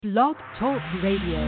Blog Talk Radio.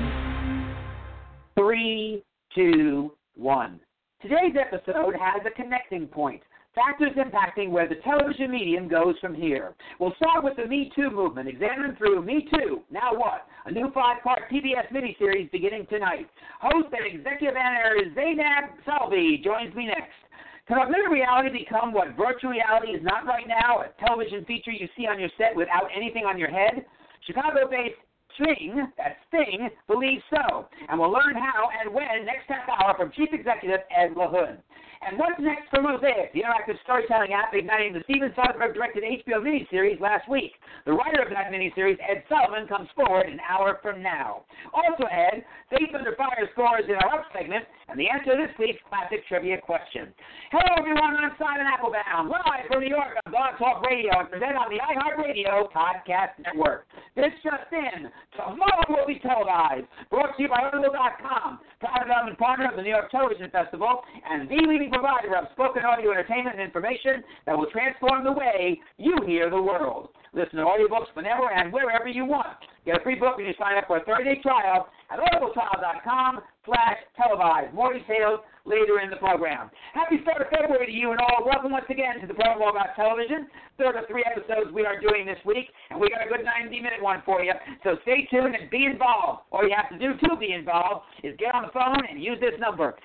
3, 2, 1. Today's episode has a connecting point. Factors impacting where the television medium goes from here. We'll start with the Me Too movement, examining through Me Too, Now What? A new 5-part PBS miniseries beginning tonight. Host and executive editor Zainab Salvi joins me next. Can augmented reality become what virtual reality is not right now, a television feature you see on your set without anything on your head? Chicago-based Sting, that's Sting, believes so. And we'll learn how and when next half hour from Chief Executive Ed LaHood. And what's next for Mosaic, the interactive storytelling app igniting the Steven Soderbergh-directed HBO miniseries last week? The writer of that miniseries, Ed Sullivan, comes forward an hour from now. Also, Ed, Faith Under Fire scores in our Up segment, and the answer to this week's classic trivia question. Hello, everyone. I'm Simon Applebaum, live from New York on Blog Talk Radio and present on the iHeartRadio Podcast Network. This just in, tomorrow will be televised, brought to you by Audible.com, proud development partner of the New York Television Festival, and the leading provider of spoken audio entertainment and information that will transform the way you hear the world. Listen to audiobooks whenever and wherever you want. Get a free book when you sign up for a 30-day trial at audibletrial.com/televised. More details later in the program. Happy start of February to you and all. Welcome once again to the program all about television. Third of 3 episodes we are doing this week, and we got a good 90-minute one for you. So stay tuned and be involved. All you have to do to be involved is get on the phone and use this number,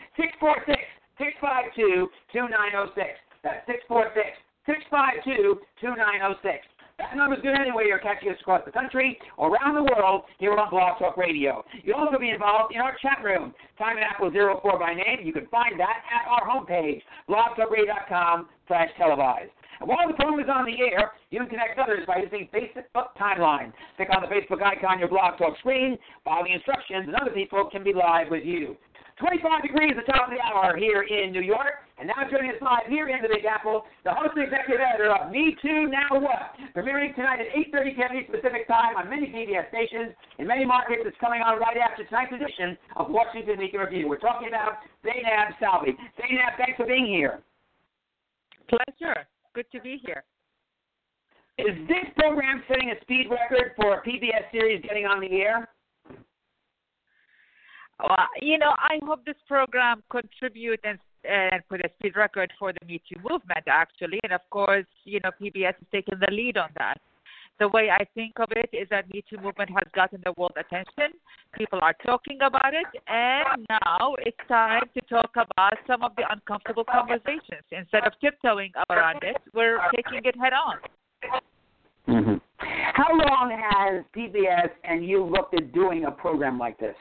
646-652-2906. That's 646-652-2906. That number's good anyway. You're catching us across the country or around the world here on Blog Talk Radio. You'll also be involved in our chat room, Simon Apple 04 by name. You can find that at our homepage, blogtalkradio.com/televised. And while the program is on the air, you can connect others by using Facebook Timeline. Click on the Facebook icon on your Blog Talk screen, follow the instructions, and other people can be live with you. 25 degrees at the top of the hour here in New York. And now joining us live here in the Big Apple, the host and executive editor of Me Too, Now What? Premiering tonight at 8:30 p.m. Pacific Time on many PBS stations. In many markets, it's coming on right after tonight's edition of Washington Week in Review. We're talking about Zainab Salvi. Zainab, thanks for being here. Pleasure. Good to be here. Is this program setting a speed record for a PBS series getting on the air? Well, I hope this program contributes and put a speed record for the Me Too movement, actually. And, of course, PBS has taken the lead on that. The way I think of it is that Me Too movement has gotten the world attention. People are talking about it. And now it's time to talk about some of the uncomfortable conversations. Instead of tiptoeing around it, we're taking it head on. Mm-hmm. How long has PBS and you looked at doing a program like this?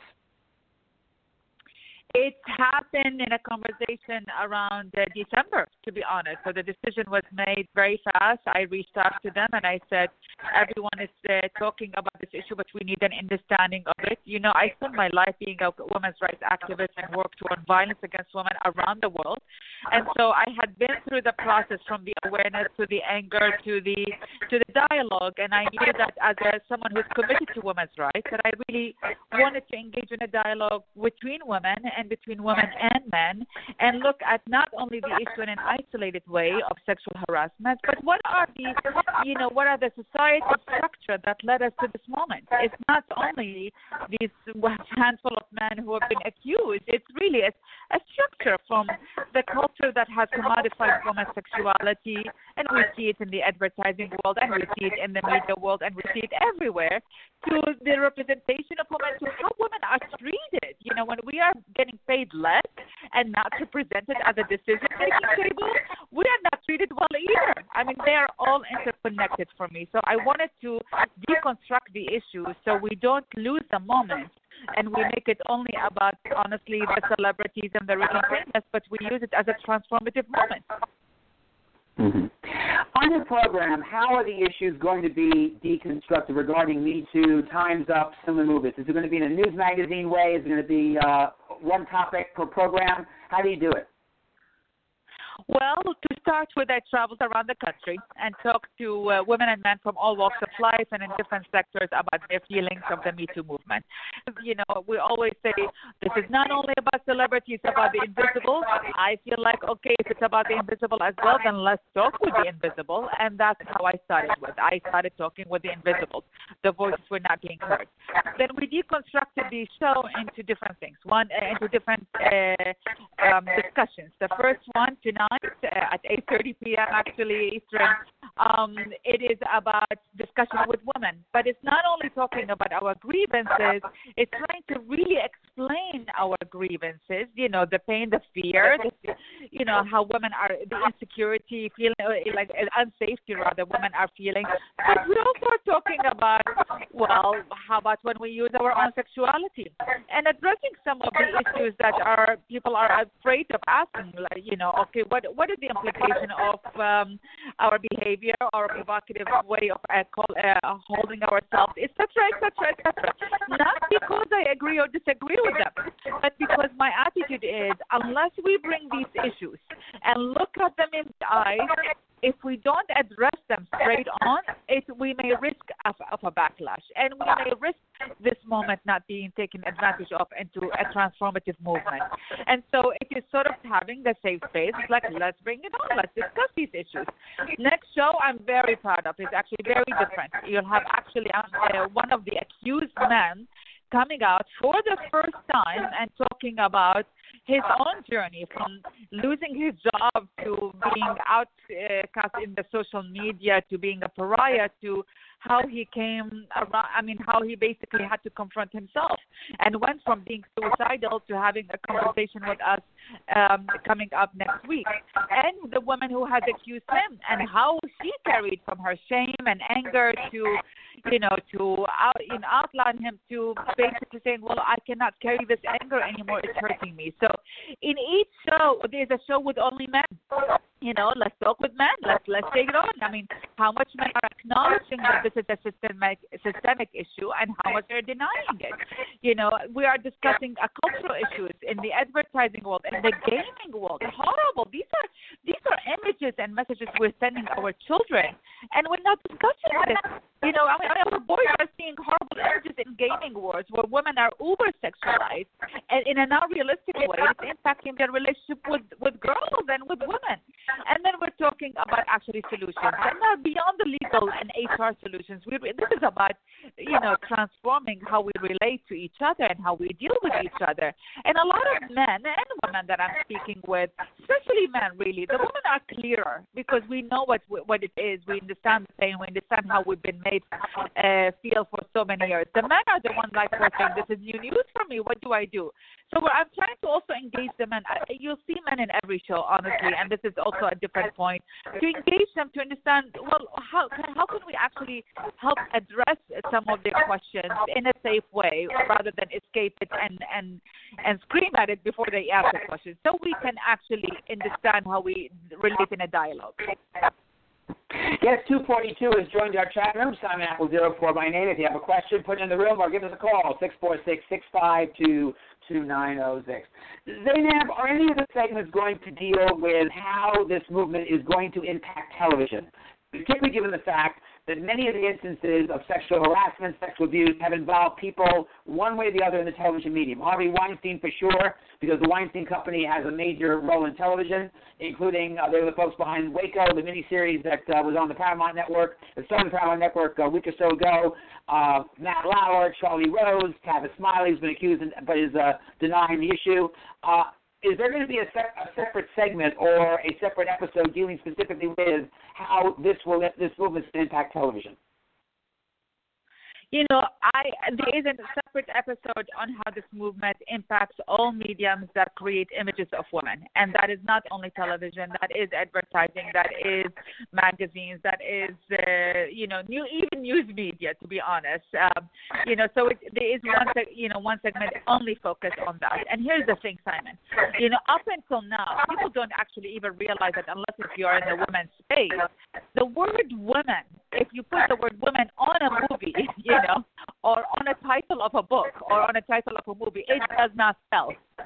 It happened in a conversation around December, to be honest. So the decision was made very fast. I reached out to them and I said, everyone is talking about this issue, but we need an understanding of it. I spent my life being a women's rights activist and worked on violence against women around the world. And so I had been through the process from the awareness to the anger to the dialogue. And I knew that as someone who's committed to women's rights, that I really wanted to engage in a dialogue between women and between women and men, and look at not only the issue in an isolated way of sexual harassment, but what are the societal structure that led us to this moment? It's not only these handful of men who have been accused. It's really a structure from the culture that has commodified women's sexuality, and we see it in the advertising world, and we see it in the media world, and we see it everywhere, to the representation of women, to how women are treated. When we are getting paid less and not represented at the decision-making table, we are not treated well either. I mean, they are all interconnected for me. So I wanted to deconstruct the issue so we don't lose the moment and we make it only about, honestly, the celebrities and the really famous, but we use it as a transformative moment. Mm-hmm. On the program, how are the issues going to be deconstructed regarding Me Too, Time's Up, similar movements? Is it going to be in a news magazine way? Is it going to be one topic per program? How do you do it? Well, to start with, I traveled around the country and talked to women and men from all walks of life and in different sectors about their feelings of the Me Too movement. You know, we always say this is not only about celebrities, it's about the invisible. I feel like, okay, if it's about the invisible as well, then let's talk with the invisible. And that's how I started with. I started talking with the invisibles. The voices were not being heard. Then we deconstructed the show into different things, into different discussions. The first one tonight at 8:30 p.m. actually Eastern. It is about discussion with women, but it's not only talking about our grievances. It's trying to really explain our grievances. You know, the pain, the fear, you know, how women are, the insecurity, feeling like unsafety rather women are feeling. But we also are talking about, well, how about when we use our own sexuality and addressing some of the issues that people are afraid of asking, like, you know, okay, what is the implication of our behavior or provocative way of holding ourselves, etc., etc., etc. Not because I agree or disagree with them, but because my attitude is, unless we bring these issues and look at them in the eyes, if we don't address them straight on, we may risk of a backlash, and we may risk this moment not being taken advantage of into a transformative movement. And so it is sort of having the safe space, like, let's bring it on, let's discuss these issues. Next show I'm very proud of is actually very different. You'll have actually one of the accused men coming out for the first time and talking about his own journey from losing his job to being outcast in the social media to being a pariah to how he came around, how he basically had to confront himself and went from being suicidal to having a conversation with us coming up next week. And the woman who has accused him and how she carried from her shame and anger to, outline him to basically saying, well, I cannot carry this anger anymore. It's hurting me. So in each show, there's a show with only men. You know, let's talk with men. Let's take it on. I mean, how much men are acknowledging that this is a systemic issue and how much they're denying it. You know, we are discussing cultural issues in the advertising world, in the gaming world. Horrible. These are images and messages we're sending our children, and we're not discussing this. You know, our boys are seeing horrible images in gaming wars where women are uber sexualized, and in a not realistic way, it's impacting their relationship with girls and with women. And then we're talking about actually solutions, and not beyond the legal and HR solutions. This is about, transforming how we relate to each other and how we deal with each other. And a lot of men and women that I'm speaking with, especially men, really, the women are clearer because we know what it is. We understand the pain. We understand how we've been made feel for so many years. The men are the ones like saying, this is new news for me. What do I do? So I'm trying to also engage the men. You'll see men in every show, honestly, and this is also a different point, to engage them to understand, well, how can we actually help address some of their questions in a safe way rather than escape it and scream at it before they ask the question, so we can actually understand how we relate in a dialogue. Guest 242 has joined our chat room. Simon Apple 04 by name. If you have a question, put it in the room or give us a call, 646-652-2906. Zainab, are any of the segments going to deal with how this movement is going to impact television, particularly given the fact that many of the instances of sexual harassment, sexual abuse have involved people one way or the other in the television medium? Harvey Weinstein for sure, because the Weinstein Company has a major role in television, including they were the folks behind Waco, the miniseries that was on the Paramount Network, it started on the Paramount Network a week or so ago. Matt Lauer, Charlie Rose, Tavis Smiley has been accused but is denying the issue. Is there going to be a separate segment or a separate episode dealing specifically with how this movement is going to impact television? There is a separate episode on how this movement impacts all mediums that create images of women. And that is not only television, that is advertising, that is magazines, that is, even news media, to be honest. So there is one segment only focused on that. And here's the thing, Simon. Up until now, people don't actually even realize that unless if you're in the women's space, the word women, if you put the word women on a movie, or on a title of a book or on a title of a movie, it does not sell.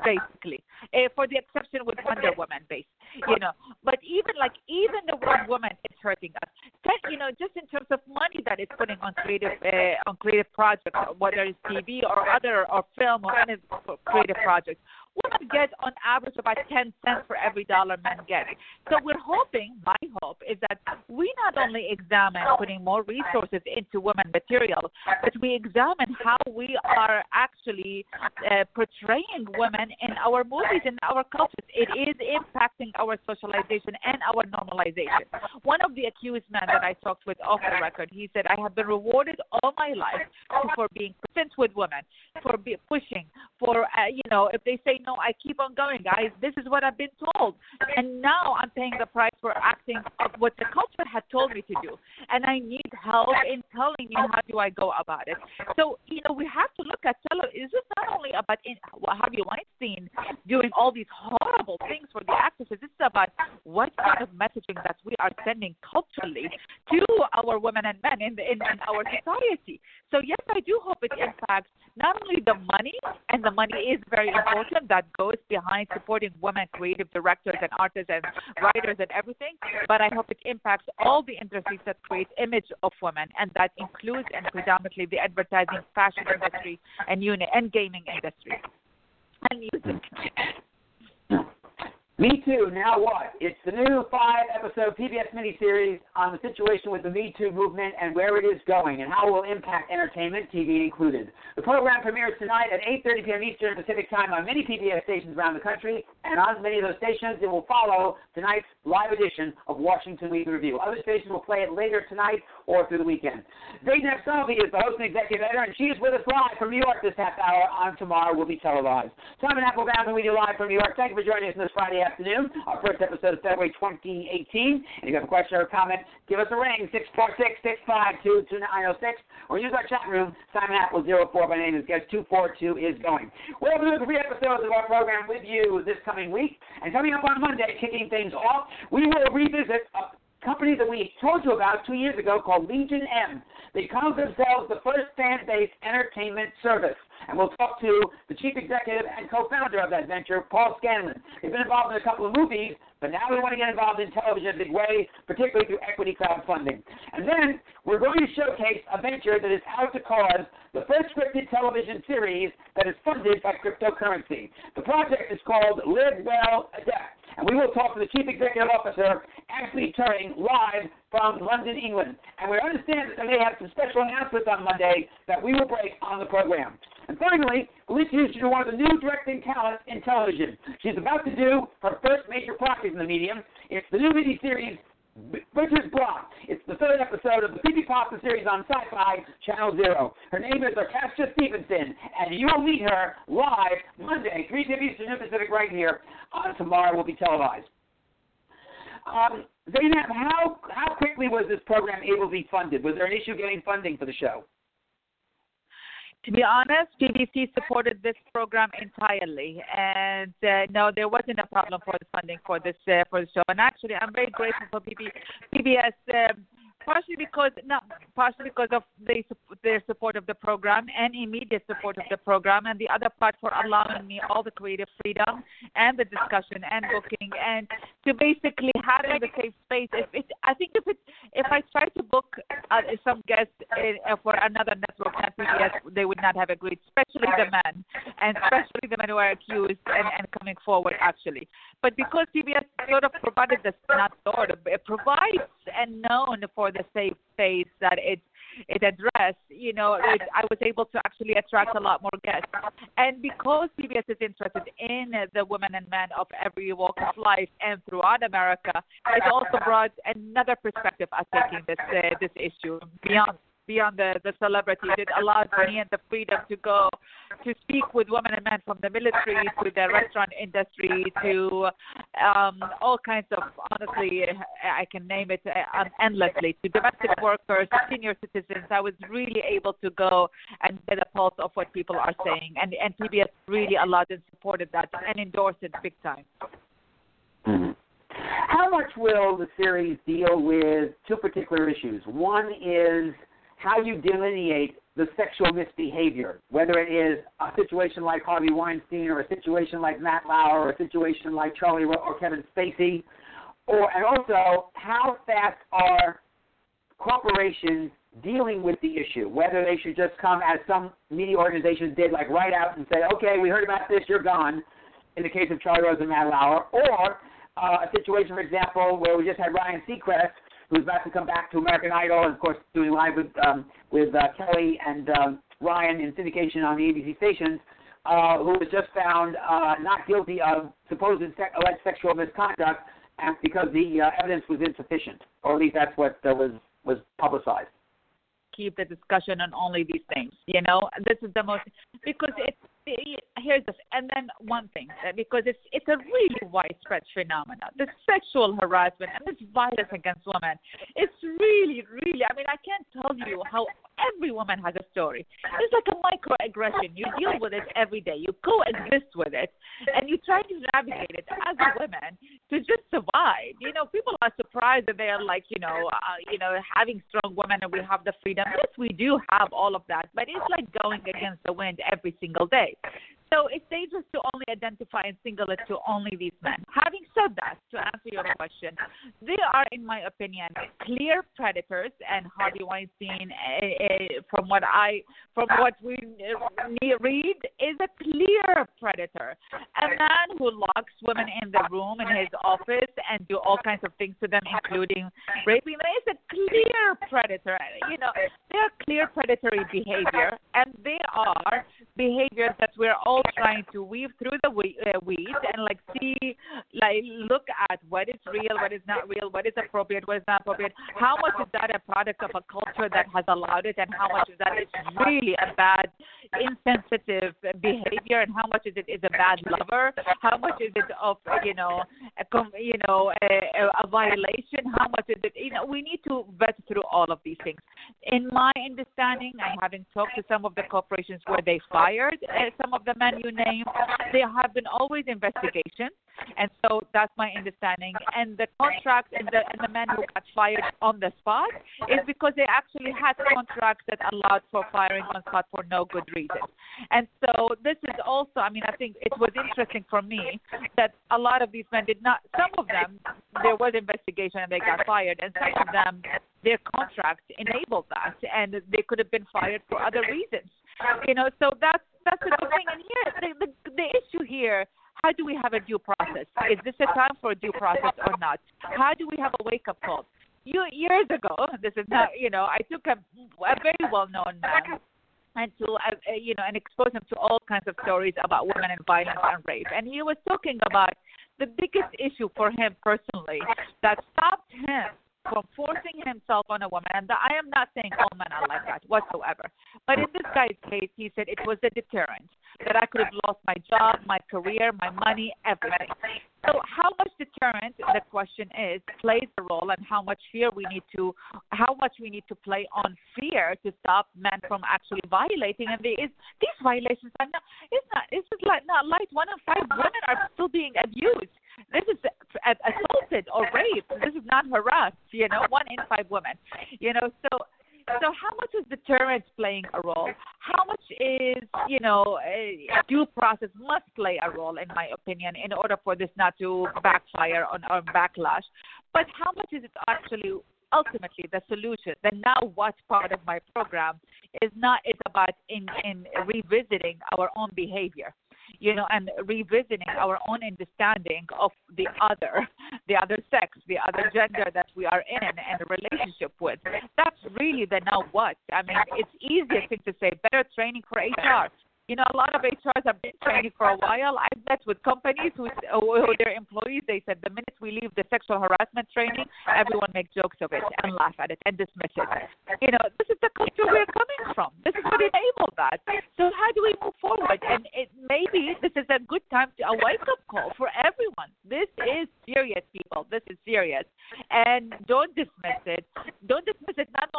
basically, for the exception with Wonder Woman, But even the word woman is hurting us. Just in terms of money that it's putting on creative projects, whether it's TV or other or film or any creative projects. Women get on average about 10 cents for every dollar men get. So we're hoping, my hope is that we not only examine putting more resources into women material, but we examine how we are actually portraying women in our movies, in our cultures. It is impacting our socialization and our normalization. One of the accused men that I talked with off the record, he said, I have been rewarded all my life for being present with women, for pushing, for, if they say no, I keep on going, guys. This is what I've been told. And now I'm paying the price for acting of what the culture had told me to do. And I need help in telling me how do I go about it. So, we have to look at television. It's just not only about Harvey Weinstein doing all these horrible things for the actresses. It's about what kind of messaging that we are sending culturally to our women and men in our society. So, yes, I do hope it impacts not only the money, and the money is very important, that goes behind supporting women creative directors and artists and writers and everything, but I hope it impacts all the industries that create image of women, and that includes and predominantly the advertising, fashion industry, and gaming industry, and music. Me Too, Now What? It's the new 5-episode PBS miniseries on the situation with the Me Too movement and where it is going and how it will impact entertainment, TV included. The program premieres tonight at 8:30 p.m. Eastern Pacific Time on many PBS stations around the country, and on many of those stations it will follow tonight's live edition of Washington Weekly Review. Other stations will play it later tonight or through the weekend. Zainab Salvi is the host and executive editor, and she is with us live from New York this half hour. On Tomorrow will be televised. Simon Applebaum and we do live from New York. Thank you for joining us this Friday afternoon, our first episode of February 2018. And if you have a question or a comment, give us a ring, 646-652-2906, or use our chat room, Simon Apple 04. My name is guest 242 is going. We'll have another 3 episodes of our program with you this coming week. And coming up on Monday, kicking things off, we will revisit a company that we told you about 2 years ago called Legion M. They call themselves the first fan-based entertainment service. And we'll talk to the chief executive and co-founder of that venture, Paul Scanlon. They've been involved in a couple of movies, but now they want to get involved in television in a big way, particularly through equity crowdfunding. And then we're going to showcase a venture that is out to cause the first scripted television series that is funded by cryptocurrency. The project is called Live Well Adapt. And we will talk to the Chief Executive Officer, Ashley Turing, live from London, England. And we understand that they may have some special announcements on Monday that we will break on the program. And finally, we'll introduce you to one of the new directing talents in television. She's about to do her first major project in the medium. It's the new miniseries, Bridger's Block. It's the 3rd episode of the Creepy Pasta series on Sci-Fi Channel Zero. Her name is Orchestra Stevenson, and you will meet her live Monday, 3 p.m. Eastern Pacific, right here on Tomorrow will be televised. Zainab, how quickly was this program able to be funded? Was there an issue getting funding for the show? To be honest, BBC supported this program entirely, and no, there wasn't a problem for the funding for the show. And actually, I'm very grateful for PBS. Partially because of their support of the program and immediate support of the program, and the other part for allowing me all the creative freedom and the discussion and booking, and to basically having the safe space. If I tried to book some guests for another network than PBS, they would not have agreed, especially the men, and especially the men who are accused and coming forward actually. But because PBS sort of provided this, not sort of, it provides and known for the safe space that it addressed, I was able to actually attract a lot more guests. And because PBS is interested in the women and men of every walk of life and throughout America, it also brought another perspective at taking this issue beyond the celebrity. It allowed me and the freedom to go to speak with women and men from the military to the restaurant industry to all kinds of, honestly, I can name it endlessly, to domestic workers, senior citizens. I was really able to go and get a pulse of what people are saying. And PBS really allowed and supported that and endorsed it big time. Mm-hmm. How much will the series deal with 2 particular issues? One is how you delineate the sexual misbehavior, whether it is a situation like Harvey Weinstein or a situation like Matt Lauer or a situation like Charlie or Kevin Spacey, and also how fast are corporations dealing with the issue, whether they should just come, as some media organizations did, like right out and say, okay, we heard about this, you're gone, in the case of Charlie Rose and Matt Lauer, or a situation, for example, where we just had Ryan Seacrest, who's about to come back to American Idol, and of course doing live with Kelly and Ryan in syndication on the ABC stations, who was just found not guilty of supposed alleged sexual misconduct because the evidence was insufficient, or at least that's what was publicized. Keep the discussion on only these things. This is the most, because here's this, and then one thing, because it's a really widespread phenomenon. The sexual harassment and this violence against women, it's really, really, I mean, I can't tell you how every woman has a story. It's like a microaggression. You deal with it every day. You coexist with it, and you try to navigate it as a woman to just survive. People are surprised that they are like, having strong women and we have the freedom. Yes, we do have all of that, but it's like going against the wind every single day. So it's dangerous to only identify and single it to only these men. Having said that, to answer your question, they are, in my opinion, clear predators, and Harvey Weinstein, from what we read, is a clear predator. A man who locks women in the room in his office and do all kinds of things to them, including raping them, is a clear predator. They are clear predatory behavior, and they are behaviors that we're all trying to weave through the weeds and look at what is real, what is not real, what is appropriate, what is not appropriate. How much is that a product of a culture that has allowed it, and how much is that it's really a bad, insensitive behavior, and how much is it is a bad lover? How much is it of a violation? How much is it? We need to vet through all of these things. In my understanding, I having talked to some of the corporations where they fired some of the men you named, there have been always investigations, and so that's my understanding. And the contract and the men who got fired on the spot is because they actually had contracts that allowed for firing on spot for no good reason. And so this is also, I think it was interesting for me that a lot of these men did not, some of them, there was investigation and they got fired, and some of them, their contracts enabled that, and they could have been fired for other reasons. So that's a good thing. And here, the issue here, how do we have a due process? Is this a time for a due process or not? How do we have a wake-up call? Years ago, this is not, I took a very well-known man and and exposed him to all kinds of stories about women and violence and rape. And he was talking about the biggest issue for him personally that stopped him from forcing himself on a woman, and I am not saying all men are like that whatsoever, but in this guy's case, he said it was a deterrent, that I could have lost my job, my career, my money, everything. So how much deterrent, the question is, plays a role, and how much we need to play on fear to stop men from actually violating. And these violations are not light. 1 in 5 women are still being abused. This is assaulted or raped. This is not harassed. 1 in 5 women. So how much is deterrence playing a role? How much is, due process must play a role, in my opinion, in order for this not to backfire or backlash? But how much is it actually ultimately the solution? The now what part of my program is about in revisiting our own behavior. And revisiting our own understanding of the other sex, the other gender that we are in and a relationship with. That's really the now what. It's easier thing to say, better training for HR. A lot of HRs have been training for a while. I've met with companies who their employees, they said the minute we leave the sexual harassment training, everyone makes jokes of it and laugh at it and dismiss it. This is the culture we're coming from. This is what enabled that. So how do we move forward? And maybe this is a good time a wake-up call for everyone. This is serious, people. This is serious. And don't dismiss it. Don't dismiss it not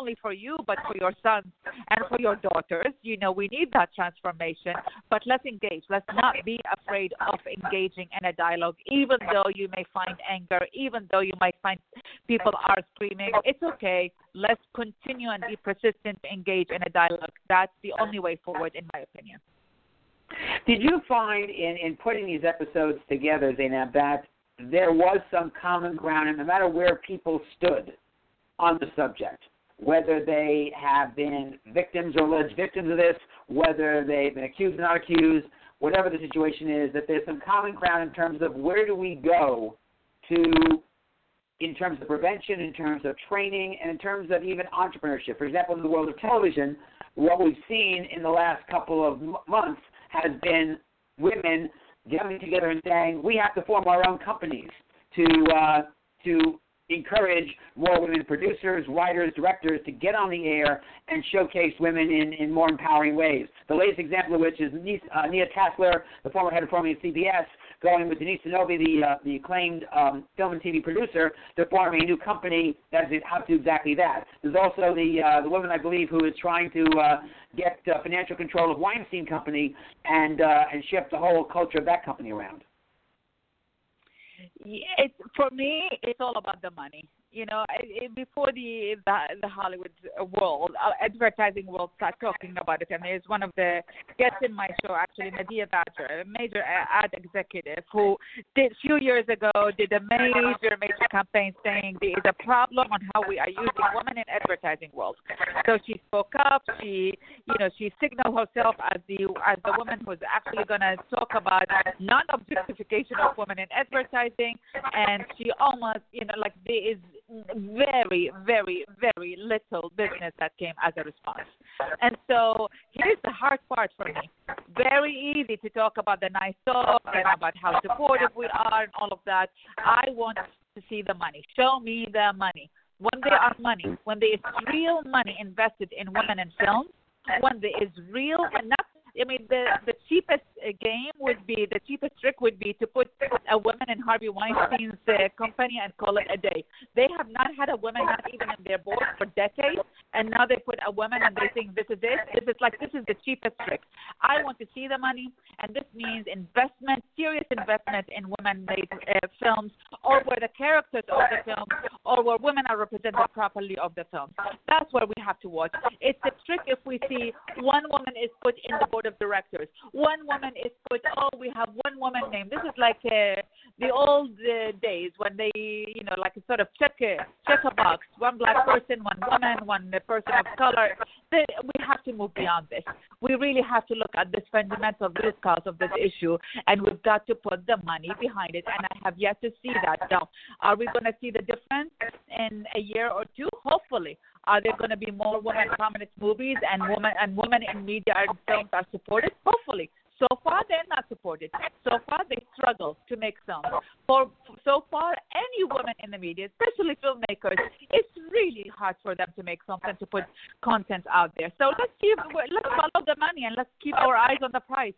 only for you, but for your sons and for your daughters. You know, we need that transformation, but let's engage. Let's not be afraid of engaging in a dialogue, even though you may find anger, even though you might find people are screaming. It's okay. Let's continue and be persistent to engage in a dialogue. That's the only way forward, in my opinion. Did you find in putting these episodes together, Zainab, that there was some common ground, and no matter where people stood on the subject, whether they have been victims or alleged victims of this, whether they've been accused or not accused, whatever the situation is, that there's some common ground in terms of where do we go to, in terms of prevention, in terms of training, and in terms of even entrepreneurship. For example, in the world of television, what we've seen in the last couple of months has been women getting together and saying, we have to form our own companies to encourage more women producers, writers, directors to get on the air and showcase women in more empowering ways. The latest example of which is Nia Tassler, the former head of programming at CBS, going with Denise Sanovi, the acclaimed film and TV producer, to form a new company that is how to do exactly that. There's also the woman, I believe, who is trying to get financial control of Weinstein Company and shift the whole culture of that company around. For me, it's all about the money. You know, before the Hollywood world, advertising world, start talking about it. And there's one of the guests in my show, actually, Nadia Badger, a major ad executive who a few years ago did a major campaign saying there is a problem on how we are using women in advertising world. So she spoke up. She signaled herself as the woman who's actually going to talk about non-objectification of women in advertising. And she almost, there is very, very, very little business that came as a response. And so here's the hard part for me. Very easy to talk about the nice talk and about how supportive we are and all of that. I want to see the money. Show me the money. When there are money, when there is real money invested in women in films, when there is real and not, the cheapest the cheapest trick would be to put a woman in Harvey Weinstein's company and call it a day. They have not had a woman, not even in their board, for decades, and now they put a woman and they think this is it. This is the cheapest trick. I want to see the money, and this means investment, serious investment in women-made films, or where the characters of the film, or where women are represented properly of the film. That's where we have to watch. It's a trick if we see one woman is put in the board of directors, one woman is put, we have one woman named. This is like the old days when they, sort of check a box. One black person, one woman, one person of color. We have to move beyond this. We really have to look at this fundamental root cause of this issue, and we've got to put the money behind it, and I have yet to see that. Now, are we going to see the difference in a year or two? Hopefully. Are there going to be more women prominent movies and women in media and films are supported? Hopefully. So far, they're not supported. So far, they struggle to make films. So far, any woman in the media, especially filmmakers, it's really hard for them to make films and to put content out there. So let's follow the money and let's keep our eyes on the prize.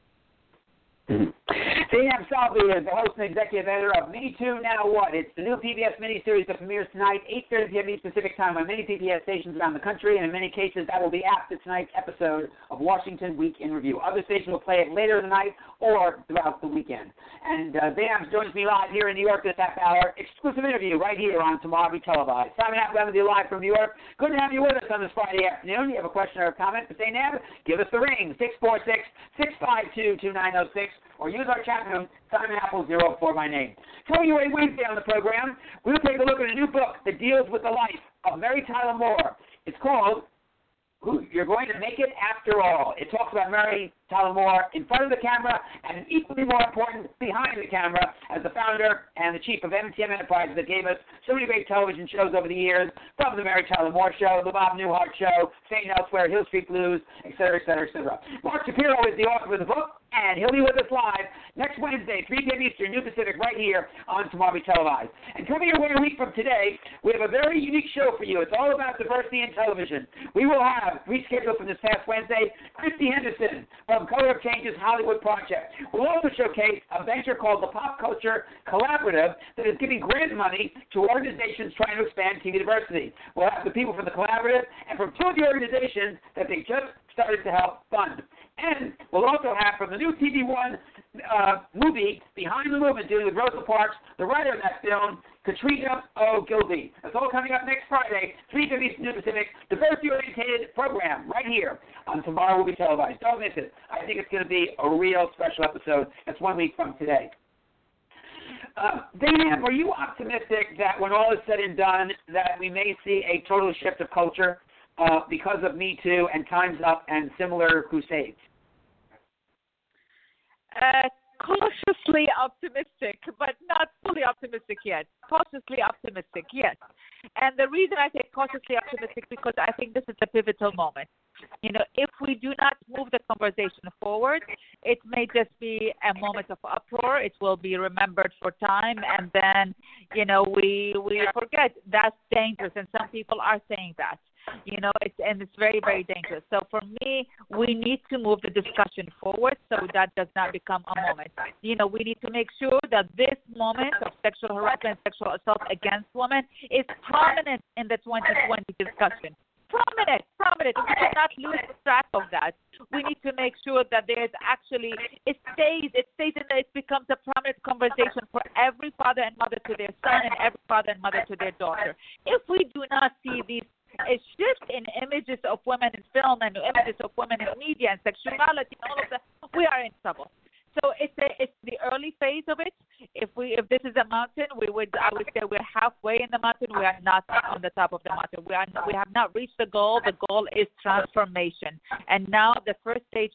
Zainab Salvi is the host and executive editor of Me Too, Now What? It's the new PBS miniseries that premieres tonight, 8:30 p.m. Eastern Pacific Time on many PBS stations around the country, and in many cases that will be after tonight's episode of Washington Week in Review. Other stations will play it later in the night or throughout the weekend. And Zainab joins me live here in New York this half hour. Exclusive interview right here on Tomorrow Be Televised. Simon Applebaum with you live from New York. Good to have you with us on this Friday afternoon. You have a question or a comment for Zainab? Give us the ring, 646-652-2906. Or use our chat room, Simon Apple 04 by name. Coming your way Wednesday on the program, we'll take a look at a new book that deals with the life of Mary Tyler Moore. It's called You're Going to Make It After All. It talks about Mary Tyler Moore in front of the camera and equally more important, behind the camera as the founder and the chief of MTM Enterprises that gave us so many great television shows over the years, from the Mary Tyler Moore Show, the Bob Newhart Show, St. Elsewhere, Hill Street Blues, et cetera, et cetera, et cetera. Mark Shapiro is the author of the book, and he'll be with us live next Wednesday, 3 p.m. Eastern, New Pacific, right here on Tomorrow We Televised. And coming your way a week from today, we have a very unique show for you. It's all about diversity in television. We will have, rescheduled from this past Wednesday, Christy Henderson from Color of Change's Hollywood Project. We'll also showcase a venture called the Pop Culture Collaborative that is giving grant money to organizations trying to expand TV diversity. We'll have the people from the Collaborative and from two of the organizations that they just started to help fund. And we'll also have from the new TV One movie, Behind the Movement, dealing with Rosa Parks, the writer of that film, Katrina Ogilvy. That's all coming up next Friday, 3 p.m. Eastern, New Pacific, diversity-oriented program right here on Tomorrow Will Be Televised. Don't miss it. I think it's going to be a real special episode. It's 1 week from today. Dana, are you optimistic that when all is said and done that we may see a total shift of culture because of Me Too and Time's Up and similar crusades? Cautiously optimistic, but not fully optimistic yet. Cautiously optimistic, yes. And the reason I say cautiously optimistic because I think this is a pivotal moment. You know, if we do not move the conversation forward, it may just be a moment of uproar. It will be remembered for time, and then, you know, we forget. That's dangerous, and some people are saying that. You know, it's very, very dangerous. So for me, we need to move the discussion forward so that does not become a moment. You know, we need to make sure that this moment of sexual harassment, sexual assault against women is prominent in the 2020 discussion. Prominent. We cannot lose track of that. We need to make sure that there's actually, it stays and it becomes a prominent conversation for every father and mother to their son and every father and mother to their daughter. If we do not see these a shift in images of women in film and images of women in media and sexuality and all of that, we are in trouble. So it's the early phase of it. If this is a mountain, I would say we're halfway in the mountain. We are not on the top of the mountain. We have not reached the goal. The goal is transformation. And now the first stage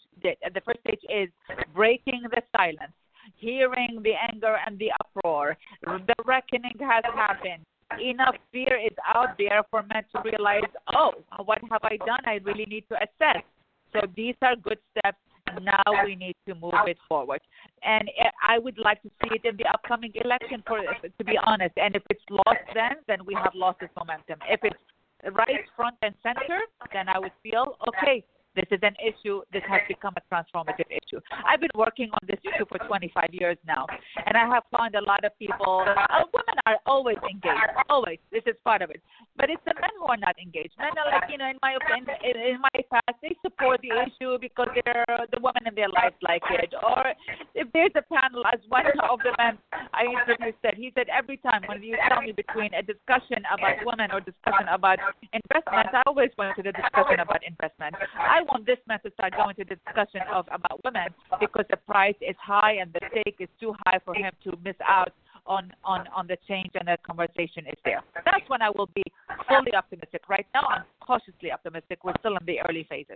is breaking the silence, hearing the anger and the uproar. The reckoning has happened. Enough fear is out there for men to realize, oh, what have I done? I really need to assess. So these are good steps. Now we need to move it forward. And I would like to see it in the upcoming election, to be honest. And if it's lost then we have lost this momentum. If it's right front and center, then I would feel, okay, this is an issue. This has become a transformative issue. I've been working on this issue for 25 years now, and I have found a lot of people, women are always engaged, always. This is part of it. But it's the men who are not engaged. Men are like, you know, in my opinion, in my past, they support the issue because they're the women in their lives like it. Or if there's a panel, as one of the men I interviewed said, he said, every time when you tell me between a discussion about women or discussion about investment, I always went to the discussion about investment. I want this man to start going to the discussion about women because the price is high and the stake is too high for him to miss out on the change, and the conversation is there. That's when I will be fully optimistic. Right now, I'm cautiously optimistic. We're still in the early phases.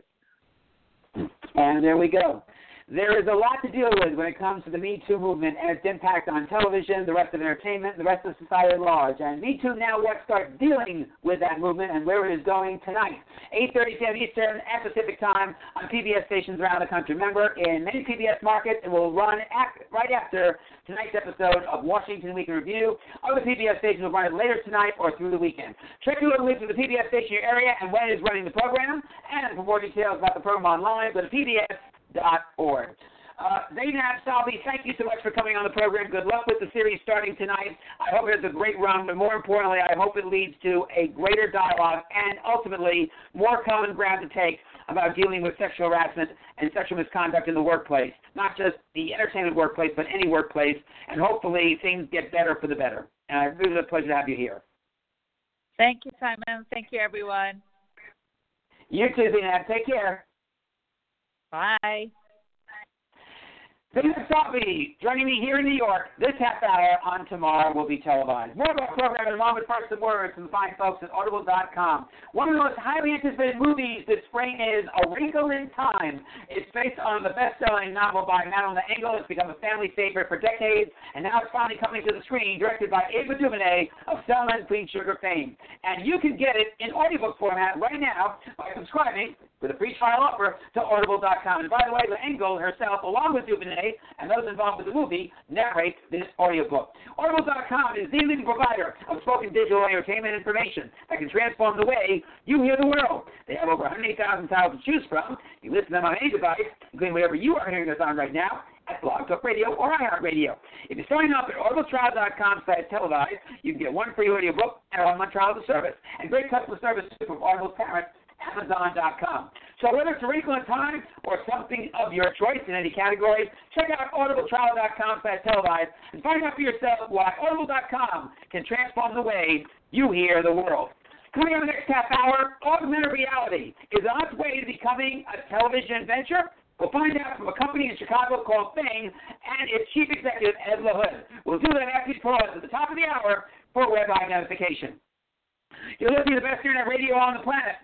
And there we go. There is a lot to deal with when it comes to the Me Too movement and its impact on television, the rest of entertainment, the rest of society at large. And Me Too Now What starts dealing with that movement and where it is going tonight. 8:30 p.m. Eastern at Pacific Time on PBS stations around the country. Remember, in many PBS markets, it will run right after tonight's episode of Washington Week in Review. Other PBS stations will run it later tonight or through the weekend. Check the links to the PBS station in your area and when it is running the program. And for more details about the program online, go to PBS.org. Zainab Salvi, thank you so much for coming on the program. Good luck with the series starting tonight. I hope it has a great run, but more importantly, I hope it leads to a greater dialogue and ultimately more common ground to take about dealing with sexual harassment and sexual misconduct in the workplace, not just the entertainment workplace, but any workplace, and hopefully things get better for the better. And it's really a pleasure to have you here. Thank you, Simon. Thank you, everyone. You too, Zainab. Take care. Bye. Zainab Salvi joining me here in New York this half hour on Tomorrow Will Be Televised. More of our program along with parts of words from the fine folks at Audible.com. One of the most highly anticipated movies this spring is A Wrinkle in Time. It's based on the best-selling novel by Madeline Engel. It's become a family favorite for decades, and now it's finally coming to the screen, directed by Ava DuVernay of Selma and Queen Sugar fame. And you can get it in audiobook format right now by subscribing with a free trial offer to Audible.com. And by the way, L'Engle herself, along with DuVernay and those involved with the movie, narrate this audiobook. Audible.com is the leading provider of spoken digital entertainment information that can transform the way you hear the world. They have over 108,000 titles to choose from. You listen to them on any device, including whatever you are hearing us on right now, at Blog Talk Radio or iHeartRadio. If you sign up at audibletrial.com/televised, you can get one free audiobook and a 1-month trial of the service, and great customer service from Audible's parent, Amazon.com. So whether it's a wrinkle in time or something of your choice in any category, check out audibletrial.com/televised and find out for yourself why Audible.com can transform the way you hear the world. Coming up in the next half hour, augmented reality is on its way to becoming a television venture. We'll find out from a company in Chicago called Thing and its chief executive, Ed LaHood. We'll do that after we pause at the top of the hour for web identification. You're listening to the best internet radio on the planet,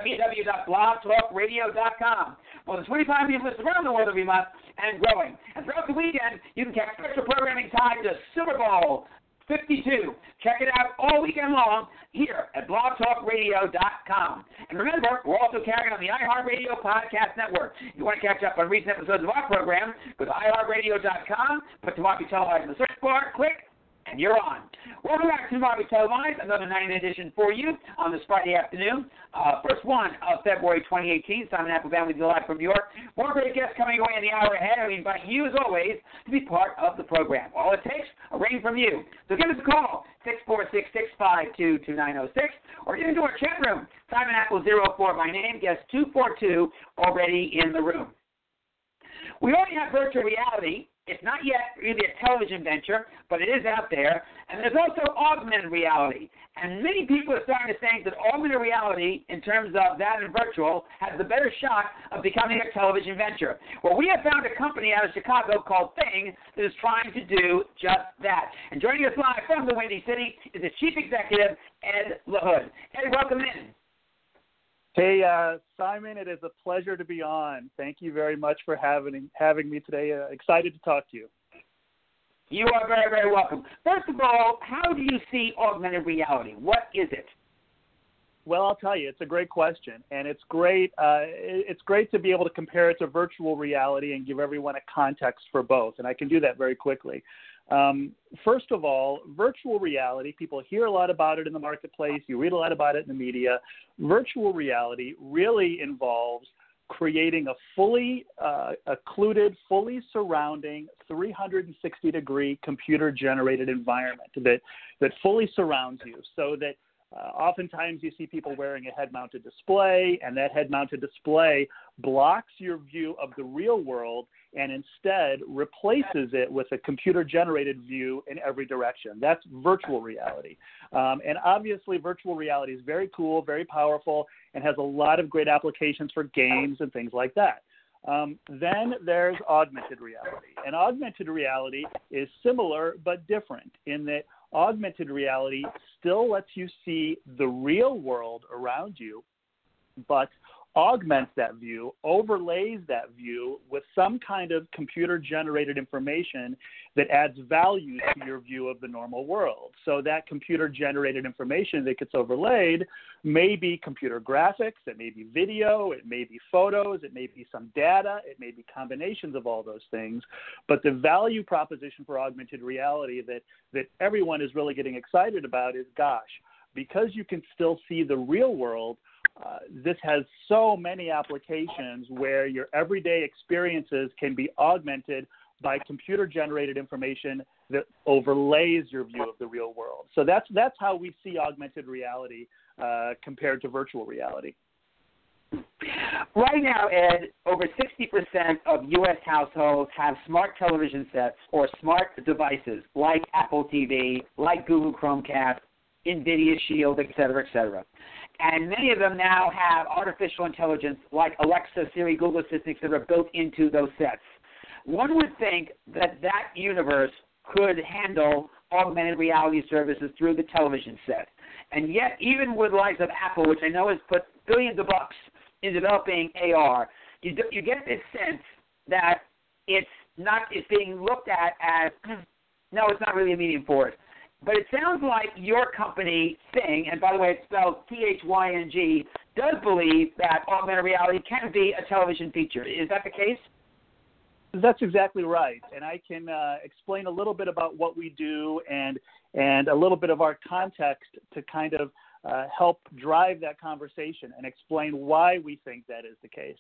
www.blogtalkradio.com. More than 25 million listeners around the world every month and growing. And throughout the weekend, you can catch special programming tied to Super Bowl 52. Check it out all weekend long here at blogtalkradio.com. And remember, we're also carrying on the iHeartRadio Podcast Network. If you want to catch up on recent episodes of our program, go to iHeartRadio.com, put Tomorrow Televised in the search bar, click, and you're on. Welcome back to Tomorrow Televised, another 9 edition for you on this Friday afternoon. First one of February 2018. Simon Applebaum with you live from New York. More great guests coming away in the hour ahead, and we invite you, as always, to be part of the program. All it takes, a ring from you. So give us a call, 646-652-2906, or get into our chat room, Simon Apple 04 by name, guest 242 already in the room. We already have virtual reality. It's not yet really a television venture, but it is out there. And there's also augmented reality. And many people are starting to think that augmented reality, in terms of that and virtual, has the better shot of becoming a television venture. Well, we have found a company out of Chicago called Thing that is trying to do just that. And joining us live from the Windy City is its chief executive, Ed LaHood. Ed, welcome in. Hey, Simon, it is a pleasure to be on. Thank you very much for having me today. Excited to talk to you. You are very, very welcome. First of all, how do you see augmented reality? What is it? Well, I'll tell you, it's a great question, and it's great. It's great to be able to compare it to virtual reality and give everyone a context for both, and I can do that very quickly. First of all, virtual reality, people hear a lot about it in the marketplace. You read a lot about it in the media. Virtual reality really involves creating a fully occluded, fully surrounding 360-degree computer-generated environment that fully surrounds you, so that oftentimes you see people wearing a head-mounted display, and that head-mounted display blocks your view of the real world and instead replaces it with a computer-generated view in every direction. That's virtual reality. And obviously, virtual reality is very cool, very powerful, and has a lot of great applications for games and things like that. Then there's augmented reality. And augmented reality is similar but different in that augmented reality still lets you see the real world around you, but augments that view, overlays that view with some kind of computer-generated information that adds value to your view of the normal world. So that computer-generated information that gets overlaid may be computer graphics, it may be video, it may be photos, it may be some data, it may be combinations of all those things. But the value proposition for augmented reality that everyone is really getting excited about is, gosh, because you can still see the real world, this has so many applications where your everyday experiences can be augmented by computer-generated information that overlays your view of the real world. So that's how we see augmented reality compared to virtual reality. Right now, Ed, over 60% of U.S. households have smart television sets or smart devices like Apple TV, like Google Chromecast, NVIDIA Shield, et cetera, et cetera. And many of them now have artificial intelligence like Alexa, Siri, Google Assistant, et cetera, built into those sets. One would think that universe could handle augmented reality services through the television set. And yet, even with the likes of Apple, which I know has put billions of bucks in developing AR, you get this sense that it's being looked at as, no, it's not really a medium for it. but it sounds like your company, Thyng, and by the way, it's spelled Thyng, does believe that augmented reality can be a television feature. Is that the case? That's exactly right, and I can explain a little bit about what we do and a little bit of our context to kind of help drive that conversation and explain why we think that is the case.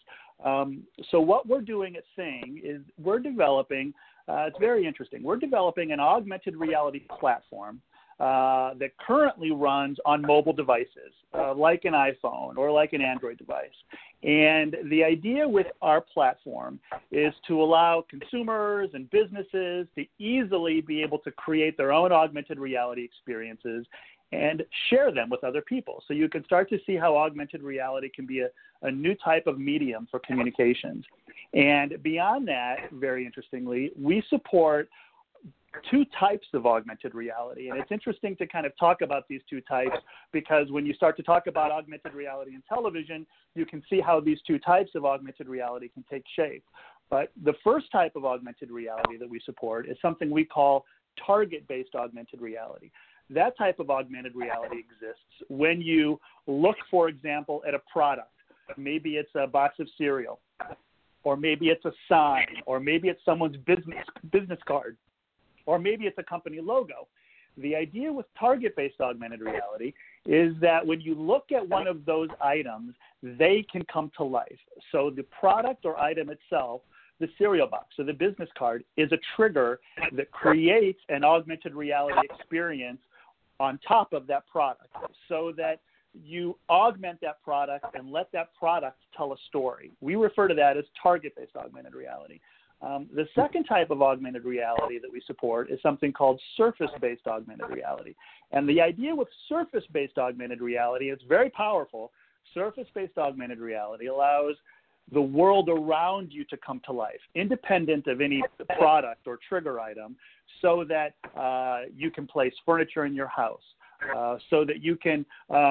So what we're doing at Thyng is we're developing, it's very interesting, we're developing an augmented reality platform that currently runs on mobile devices, like an iPhone or like an Android device. And the idea with our platform is to allow consumers and businesses to easily be able to create their own augmented reality experiences and share them with other people. So you can start to see how augmented reality can be a new type of medium for communications. And beyond that, very interestingly, we support two types of augmented reality. And it's interesting to kind of talk about these two types because when you start to talk about augmented reality in television, you can see how these two types of augmented reality can take shape. But the first type of augmented reality that we support is something we call target-based augmented reality. That type of augmented reality exists when you look, for example, at a product. Maybe it's a box of cereal, or maybe it's a sign, or maybe it's someone's business card, or maybe it's a company logo. The idea with target-based augmented reality is that when you look at one of those items, they can come to life. So the product or item itself, the cereal box or the business card, is a trigger that creates an augmented reality experience on top of that product so that you augment that product and let that product tell a story. We refer to that as target-based augmented reality. The second type of augmented reality that we support is something called surface-based augmented reality. And the idea with surface-based augmented reality is very powerful. Surface-based augmented reality allows the world around you to come to life, independent of any product or trigger item, so that you can place furniture in your house, so that you can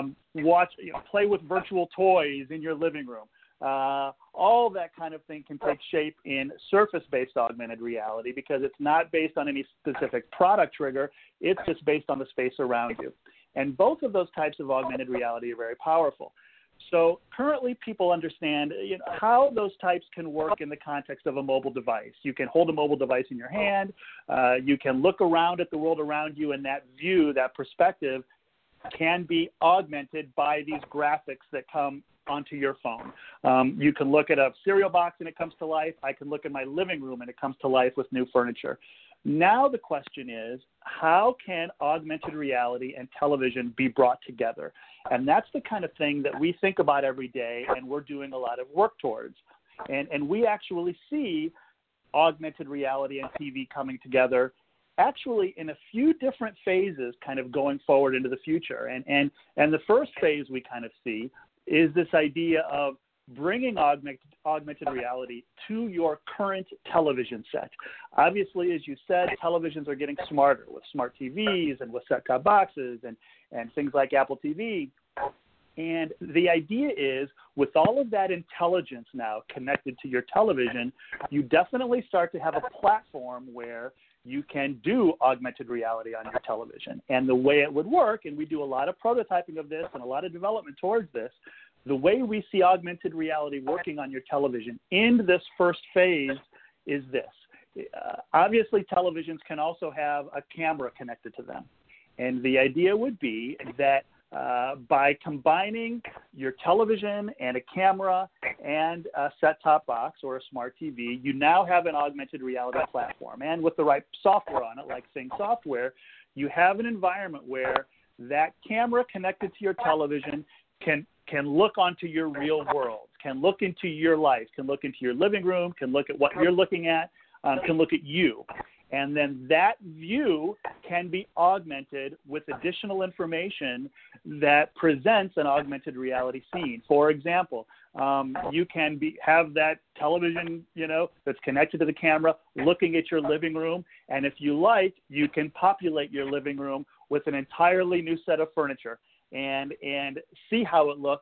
play with virtual toys in your living room. All that kind of thing can take shape in surface-based augmented reality because it's not based on any specific product trigger. It's just based on the space around you. And both of those types of augmented reality are very powerful. So currently people understand how those types can work in the context of a mobile device. You can hold a mobile device in your hand. You can look around at the world around you, and that view, that perspective, can be augmented by these graphics that come onto your phone. You can look at a cereal box and it comes to life. I can look at my living room and it comes to life with new furniture. Now the question is, how can augmented reality and television be brought together? And that's the kind of thing that we think about every day and we're doing a lot of work towards. And we actually see augmented reality and TV coming together actually in a few different phases kind of going forward into the future. And the first phase we kind of see is this idea of bringing augmented reality to your current television set. Obviously, as you said, televisions are getting smarter with smart TVs and with set-top boxes and things like Apple TV. And the idea is, with all of that intelligence now connected to your television, you definitely start to have a platform where you can do augmented reality on your television. And the way it would work, and we do a lot of prototyping of this and a lot of development towards this, the way we see augmented reality working on your television in this first phase is this. Obviously, televisions can also have a camera connected to them. And the idea would be that by combining your television and a camera and a set-top box or a smart TV, you now have an augmented reality platform. And with the right software on it, like Thyng software, you have an environment where that camera connected to your television can look onto your real world, can look into your life, can look into your living room, can look at what you're looking at, can look at you. And then that view can be augmented with additional information that presents an augmented reality scene. For example, you can have that television, that's connected to the camera looking at your living room. And if you like, you can populate your living room with an entirely new set of furniture and see how it looks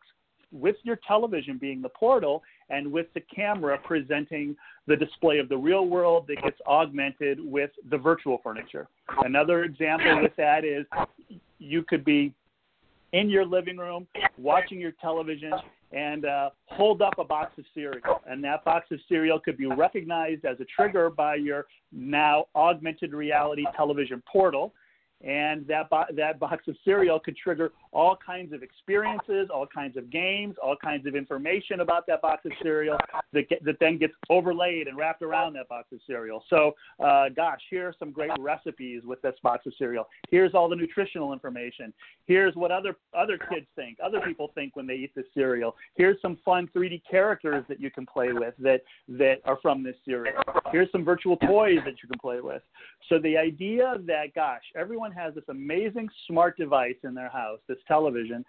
your television being the portal and with the camera presenting the display of the real world that gets augmented with the virtual furniture. Another example with that is you could be in your living room watching your television and hold up a box of cereal. And that box of cereal could be recognized as a trigger by your now augmented reality television portal. And that box of cereal could trigger all kinds of experiences, all kinds of games, all kinds of information about that box of cereal that then gets overlaid and wrapped around that box of cereal. So, here are some great recipes with this box of cereal. Here's all the nutritional information. Here's what other kids think, other people think when they eat this cereal. Here's some fun 3D characters that you can play with that are from this cereal. Here's some virtual toys that you can play with. So the idea that, everyone has this amazing smart device in their house, this television.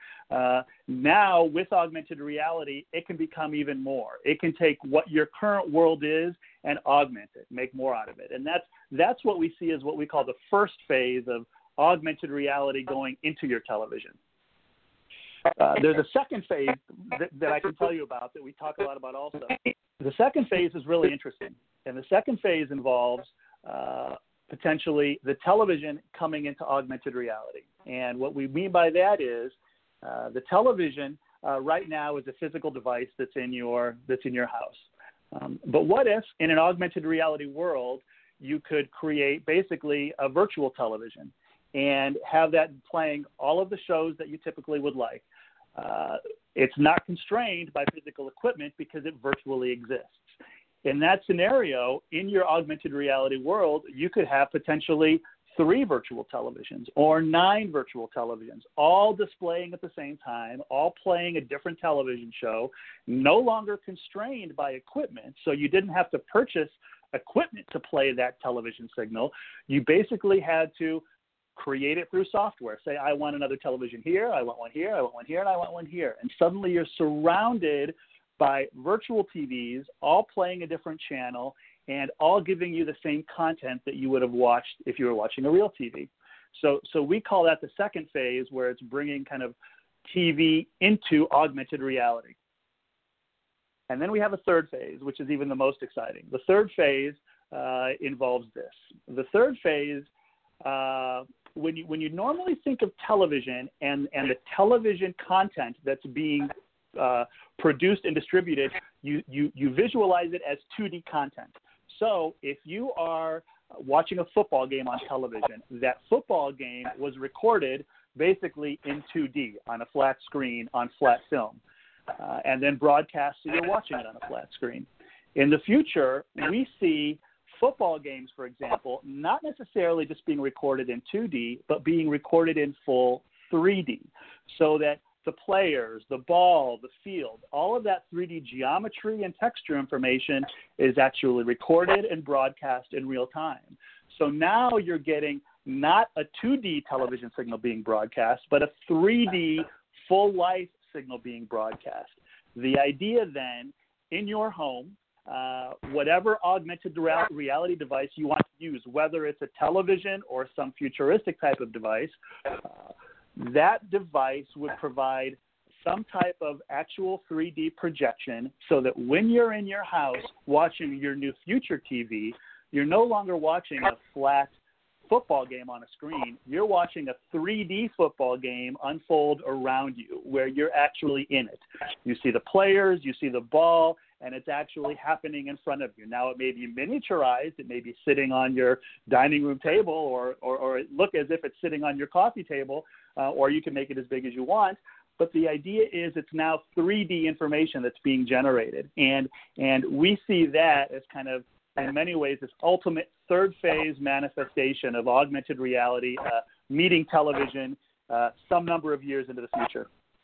Now, with augmented reality, it can become even more. It can take what your current world is and augment it, make more out of it. And that's what we see as what we call the first phase of augmented reality going into your television. There's a second phase that I can tell you about that we talk a lot about also. The second phase is really interesting. And the second phase involves potentially the television coming into augmented reality. And what we mean by that is the television right now is a physical device that's in your house. But what if in an augmented reality world you could create basically a virtual television and have that playing all of the shows that you typically would like? It's not constrained by physical equipment because it virtually exists. In that scenario, in your augmented reality world, you could have potentially 3 virtual televisions or 9 virtual televisions, all displaying at the same time, all playing a different television show, no longer constrained by equipment. So you didn't have to purchase equipment to play that television signal. You basically had to create it through software. Say, I want another television here, I want one here, I want one here, and I want one here. And suddenly you're surrounded by virtual TVs, all playing a different channel and all giving you the same content that you would have watched if you were watching a real TV. So we call that the second phase, where it's bringing kind of TV into augmented reality. And then we have a third phase, which is even the most exciting. The third phase involves this. The third phase, when you normally think of television and the television content that's being produced and distributed, you visualize it as 2D content. So if you are watching a football game on television, that football game was recorded basically in 2D on a flat screen on flat film, and then broadcast so you're watching it on a flat screen. In the future, we see football games, for example, not necessarily just being recorded in 2D, but being recorded in full 3D, so that the players, the ball, the field, all of that 3D geometry and texture information is actually recorded and broadcast in real time. So now you're getting not a 2D television signal being broadcast, but a 3D full-life signal being broadcast. The idea then, in your home, whatever augmented reality device you want to use, whether it's a television or some futuristic type of device, that device would provide some type of actual 3D projection so that when you're in your house watching your new future TV, you're no longer watching a flat football game on a screen. You're watching a 3D football game unfold around you where you're actually in it. You see the players, you see the ball, and it's actually happening in front of you. Now, it may be miniaturized. It may be sitting on your dining room table or it look as if it's sitting on your coffee table, or you can make it as big as you want. But the idea is it's now 3D information that's being generated. And we see that as kind of, in many ways, this ultimate third phase manifestation of augmented reality meeting television some number of years into the future.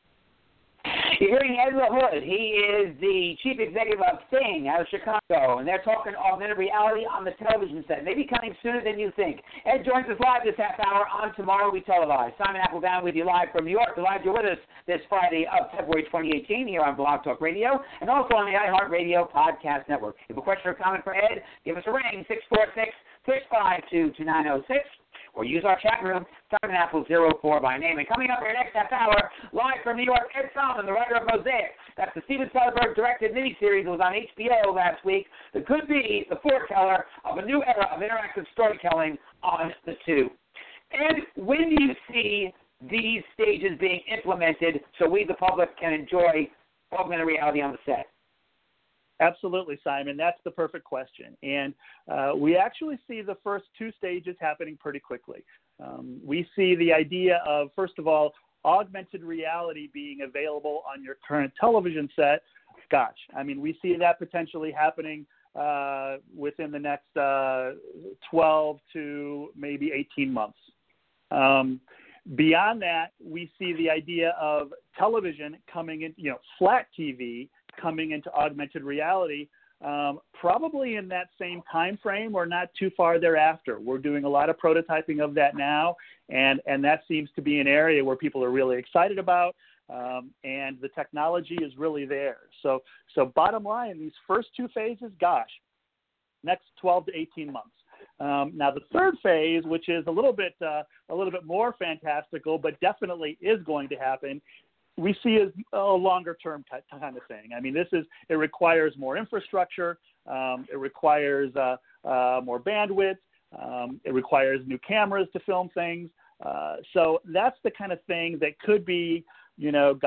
You're hearing Ed LaHood. He is the chief executive of Sing out of Chicago, and they're talking augmented reality on the television set. Maybe coming sooner than you think. Ed joins us live this half hour on Tomorrow We Televise. Simon Applebaum with you live from New York. Delighted you're with us this Friday of February 2018 here on Blog Talk Radio and also on the iHeartRadio Podcast Network. If you have a question or comment for Ed, give us a ring, 646-652-2906. or use our chat room, SimonApple04 by name. And coming up in our next half hour, live from New York, Ed Solomon, the writer of Mosaic. That's the Steven Soderbergh-directed miniseries that was on HBO last week that could be the foreteller of a new era of interactive storytelling on the tube. And when do you see these stages being implemented so we, the public, can enjoy augmented reality on the set? Absolutely, Simon. That's the perfect question. And we actually see the first two stages happening pretty quickly. We see the idea of, first of all, augmented reality being available on your current television set. Gosh, I mean, we see that potentially happening within the next 12 to maybe 18 months. Beyond that, we see the idea of television coming in, flat TV coming into augmented reality, probably in that same time frame or not too far thereafter. We're doing a lot of prototyping of that now, and that seems to be an area where people are really excited about, and the technology is really there. So bottom line, these first two phases, gosh, next 12 to 18 months. Now the third phase, which is a little bit more fantastical, but definitely is going to happen, we see as a longer-term kind of thing. I mean, it requires more infrastructure, it requires more bandwidth, it requires new cameras to film things. So that's the kind of thing that could be, the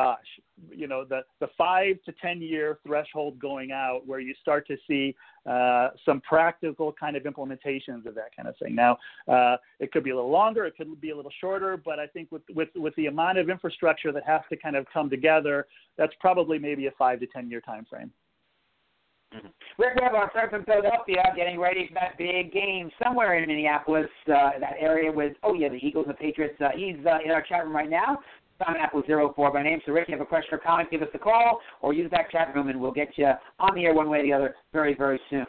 5 to 10 year threshold going out, where you start to see some practical kind of implementations of that kind of thing. Now, it could be a little longer, it could be a little shorter, but I think with the amount of infrastructure that has to kind of come together, that's probably maybe a 5 to 10 year time frame. Mm-hmm. Rick Webb, our friend from Philadelphia, getting ready for that big game somewhere in Minneapolis, that area with, the Eagles and the Patriots. He's in our chat room right now. SimonApple04 by name. So, Rick, you have a question or comment, give us a call or use that chat room, and we'll get you on the air one way or the other very, very soon.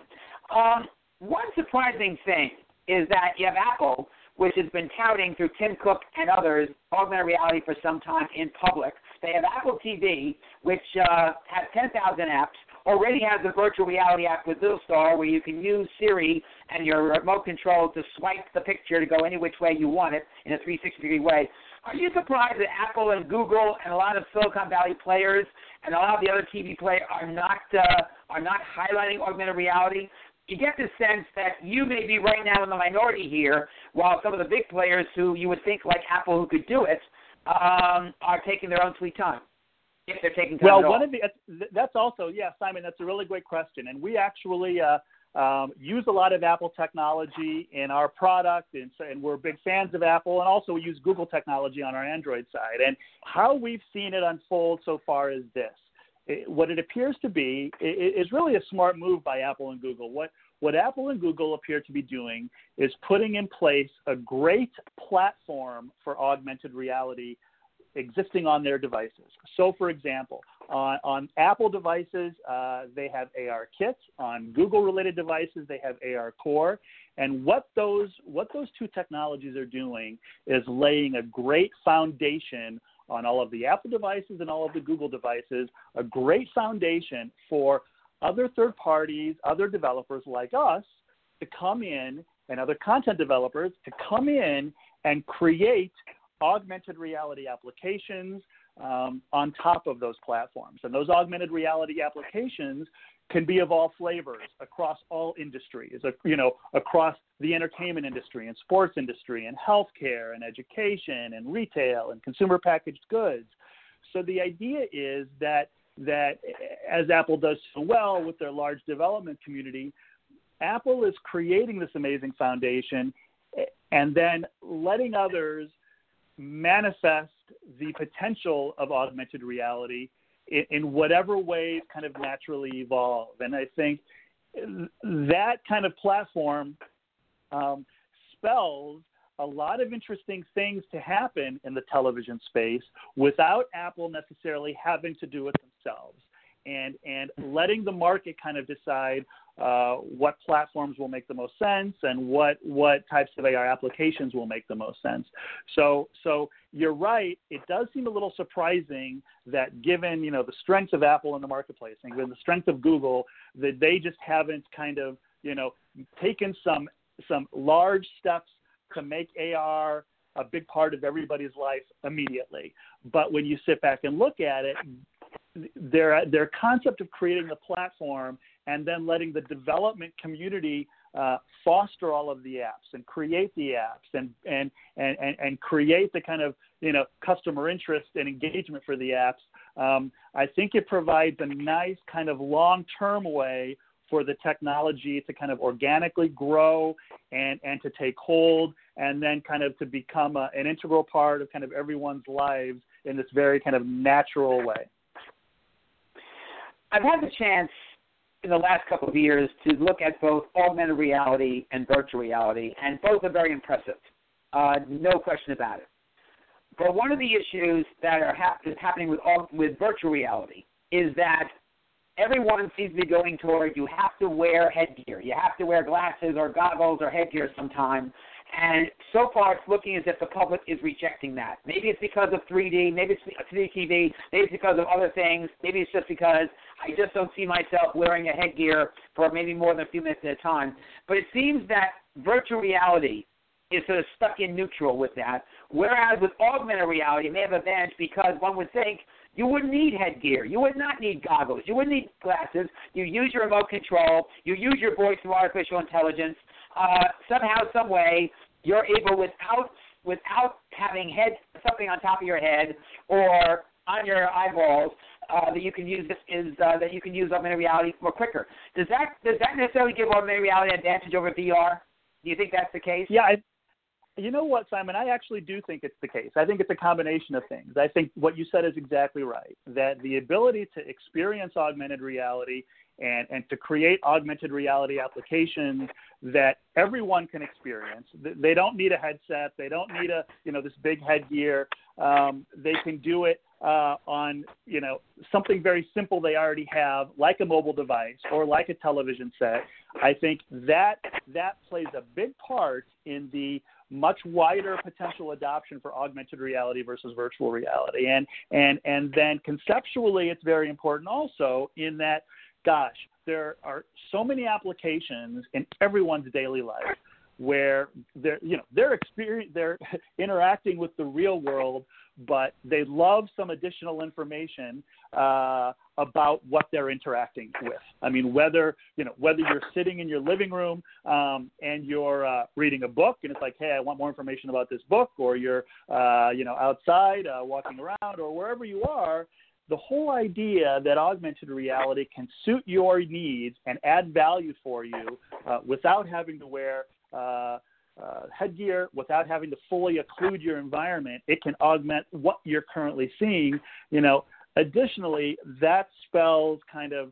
One surprising thing is that you have Apple, which has been touting through Tim Cook and others augmented reality for some time in public. They have Apple TV, which has 10,000 apps, already has a virtual reality app with Little Star where you can use Siri and your remote control to swipe the picture to go any which way you want it in a 360-degree way. Are you surprised that Apple and Google and a lot of Silicon Valley players and a lot of the other TV players are not highlighting augmented reality? You get the sense that you may be right now in the minority here, while some of the big players who you would think like Apple who could do it are taking their own sweet time, if they're taking time at all. That's also, Simon, that's a really great question. And we actually use a lot of Apple technology in our product, and we're big fans of Apple, and also we use Google technology on our Android side. And how we've seen it unfold so far is this. What it appears to be is really a smart move by Apple and Google. What Apple and Google appear to be doing is putting in place a great platform for augmented reality existing on their devices. So, for example, on Apple devices, they have ARKit. On Google-related devices, they have ARCore. And what those two technologies are doing is laying a great foundation on all of the Apple devices and all of the Google devices, a great foundation for other third parties, other developers like us to come in, and other content developers to come in and create augmented reality applications on top of those platforms. And those augmented reality applications can be of all flavors across all industries, across the entertainment industry and sports industry and healthcare and education and retail and consumer packaged goods. So the idea is that as Apple does so well with their large development community, Apple is creating this amazing foundation and then letting others manifest the potential of augmented reality in whatever ways kind of naturally evolve. And I think that kind of platform spells a lot of interesting things to happen in the television space without Apple necessarily having to do it themselves, and letting the market kind of decide what platforms will make the most sense and what types of AR applications will make the most sense. So you're right. It does seem a little surprising that given, the strength of Apple in the marketplace and given the strength of Google, that they just haven't kind of, taken some large steps to make AR a big part of everybody's life immediately. But when you sit back and look at it, their concept of creating the platform and then letting the development community foster all of the apps and create the apps and create the kind of, customer interest and engagement for the apps, I think it provides a nice kind of long-term way for the technology to kind of organically grow and to take hold and then kind of to become an integral part of kind of everyone's lives in this very kind of natural way. I've had the chance in the last couple of years to look at both augmented reality and virtual reality, and both are very impressive. No question about it. But one of the issues that is happening with virtual reality is that everyone seems to be going toward you have to wear headgear. You have to wear glasses or goggles or headgear sometime. And so far it's looking as if the public is rejecting that. Maybe it's because of 3D, maybe it's 3D TV, maybe it's because of other things, maybe it's just because I just don't see myself wearing a headgear for maybe more than a few minutes at a time. But it seems that virtual reality is sort of stuck in neutral with that, whereas with augmented reality it may have an advantage because one would think you wouldn't need headgear. You would not need goggles. You wouldn't need glasses. You use your remote control. You use your voice through artificial intelligence. Somehow, some way, you're able, without having something on top of your head or on your eyeballs, that you can use augmented reality more quicker. Does that necessarily give augmented reality an advantage over VR? Do you think that's the case? Yeah. You know what, Simon? I actually do think it's the case. I think it's a combination of things. I think what you said is exactly right, that the ability to experience augmented reality and to create augmented reality applications that everyone can experience. They don't need a headset. They don't need this big headgear. They can do it on, something very simple they already have, like a mobile device or like a television set. I think that plays a big part in the much wider potential adoption for augmented reality versus virtual reality. And then conceptually, it's very important also in that, gosh, there are so many applications in everyone's daily life where they're interacting with the real world, but they love some additional information about what they're interacting with. I mean, whether you're sitting in your living room and you're reading a book, and it's like, hey, I want more information about this book, or you're outside walking around, or wherever you are. The whole idea that augmented reality can suit your needs and add value for you without having to wear headgear, without having to fully occlude your environment, it can augment what you're currently seeing. Additionally, that spells kind of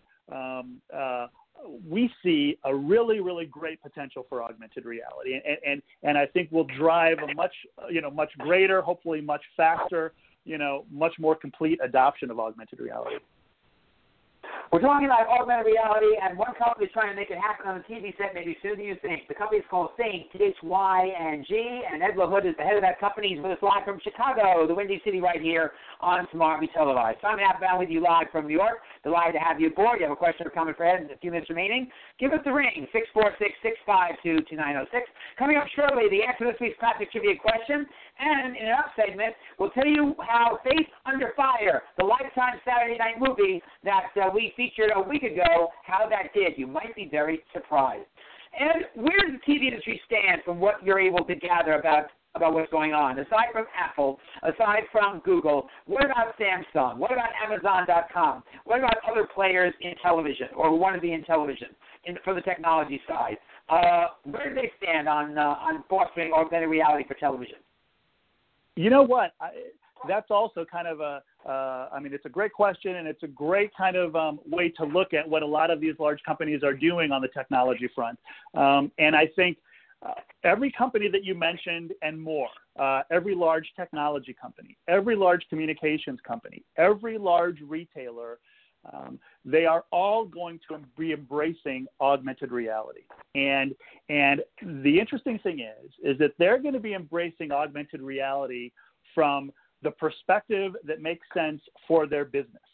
we see a really, really great potential for augmented reality, and I think will drive a much greater, hopefully much faster, much more complete adoption of augmented reality. We're talking about augmented reality, and one company is trying to make it happen on the TV set maybe sooner than you think. The company is called Think, THYNG, and Ed LaHood is the head of that company. He's with us live from Chicago, the Windy City, right here on Smartly Televised. Simon Applebaum with you live from New York. Delighted to have you aboard. You have a question or comment for Ed in a few minutes remaining. Give us the ring, 646-652-2906. Coming up shortly, the answer to this week's classic trivia question, and in an up segment, we'll tell you how Faith Under Fire, the Lifetime Saturday night movie that we featured a week ago, how that did. You might be very surprised. And where does the TV industry stand from what you're able to gather about what's going on? Aside from Apple, aside from Google, what about Samsung? What about Amazon.com? What about other players in television or who want to be in television for the technology side? Where do they stand on fostering augmented reality for television? You know what? That's also kind of it's a great question, and it's a great kind of way to look at what a lot of these large companies are doing on the technology front. And I think every company that you mentioned and more, every large technology company, every large communications company, every large retailer, they are all going to be embracing augmented reality. And the interesting thing is that they're going to be embracing augmented reality from the perspective that makes sense for their business.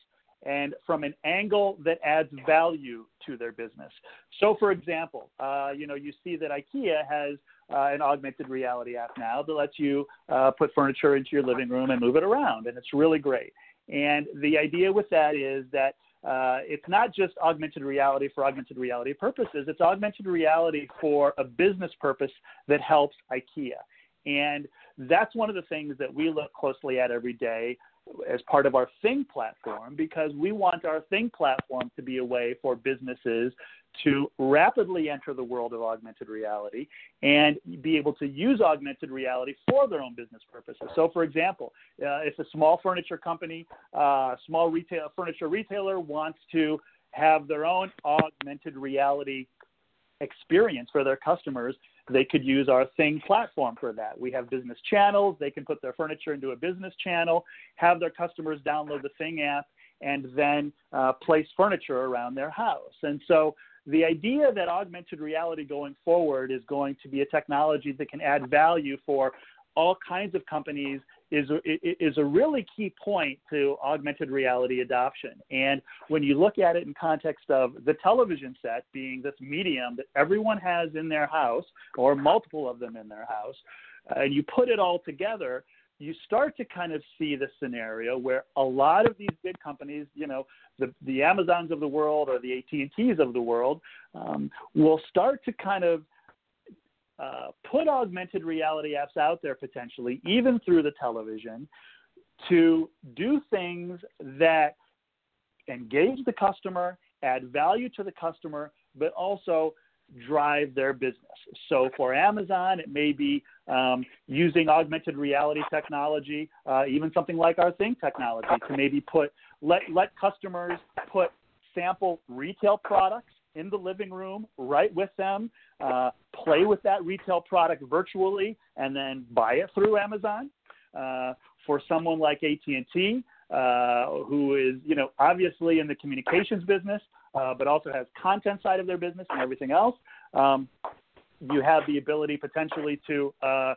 and from an angle that adds value to their business. So, for example, you see that IKEA has an augmented reality app now that lets you put furniture into your living room and move it around, and it's really great. And the idea with that is that it's not just augmented reality for augmented reality purposes. It's augmented reality for a business purpose that helps IKEA. And that's one of the things that we look closely at every day as part of our Thing platform, because we want our Thing platform to be a way for businesses to rapidly enter the world of augmented reality and be able to use augmented reality for their own business purposes. So, for example, if a small furniture company, furniture retailer wants to have their own augmented reality experience for their customers, they could use our Thing platform for that. We have business channels. They can put their furniture into a business channel, have their customers download the Thing app, and then place furniture around their house. And so the idea that augmented reality going forward is going to be a technology that can add value for all kinds of companies is a really key point to augmented reality adoption. And when you look at it in context of the television set being this medium that everyone has in their house, or multiple of them in their house, and you put it all together, you start to kind of see the scenario where a lot of these big companies, the Amazons of the world or the AT&Ts of the world, will start to kind of put augmented reality apps out there potentially, even through the television, to do things that engage the customer, add value to the customer, but also drive their business. So for Amazon, it may be using augmented reality technology, even something like our Thing technology, to maybe let customers put sample retail products in the living room right with them, play with that retail product virtually, and then buy it through Amazon. For someone like AT&T, who is, obviously in the communications business, but also has content side of their business and everything else, you have the ability potentially to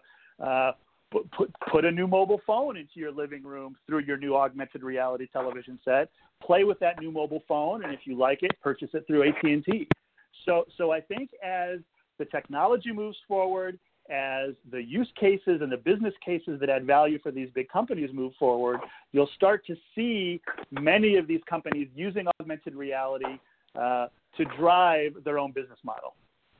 put a new mobile phone into your living room through your new augmented reality television set, play with that new mobile phone, and if you like it, purchase it through AT&T. So I think as the technology moves forward, as the use cases and the business cases that add value for these big companies move forward, you'll start to see many of these companies using augmented reality to drive their own business model.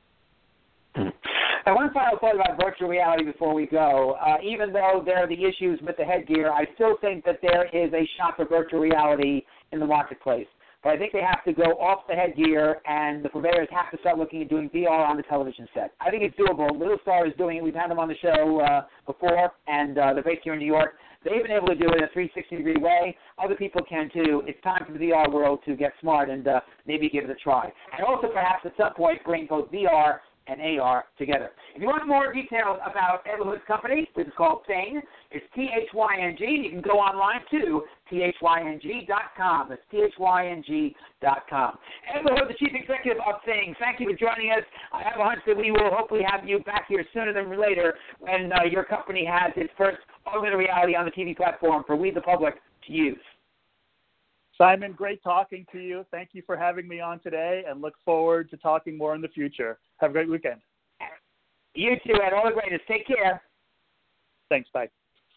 Now, one final thought about virtual reality before we go. Even though there are the issues with the headgear, I still think that there is a shot for virtual reality in the marketplace. But I think they have to go off the headgear, and the purveyors have to start looking at doing VR on the television set. I think it's doable. Little Star is doing it. We've had them on the show before, and they're based here in New York. They've been able to do it in a 360-degree way. Other people can, too. It's time for the VR world to get smart and maybe give it a try. And also, perhaps, at some point, bring both VR and AR together. If you want more details about Ed LaHood's company, which is called Thing, it's THYNG. You can go online to THYNG.com. That's THYNG.com. Ed LaHood, the Chief Executive of Thing, thank you for joining us. I have a hunch that we will hopefully have you back here sooner than later when your company has its first augmented reality on the TV platform for we, the public, to use. Simon, great talking to you. Thank you for having me on today, and look forward to talking more in the future. Have a great weekend. You too, Ed. All the greatest. Take care. Thanks. Bye.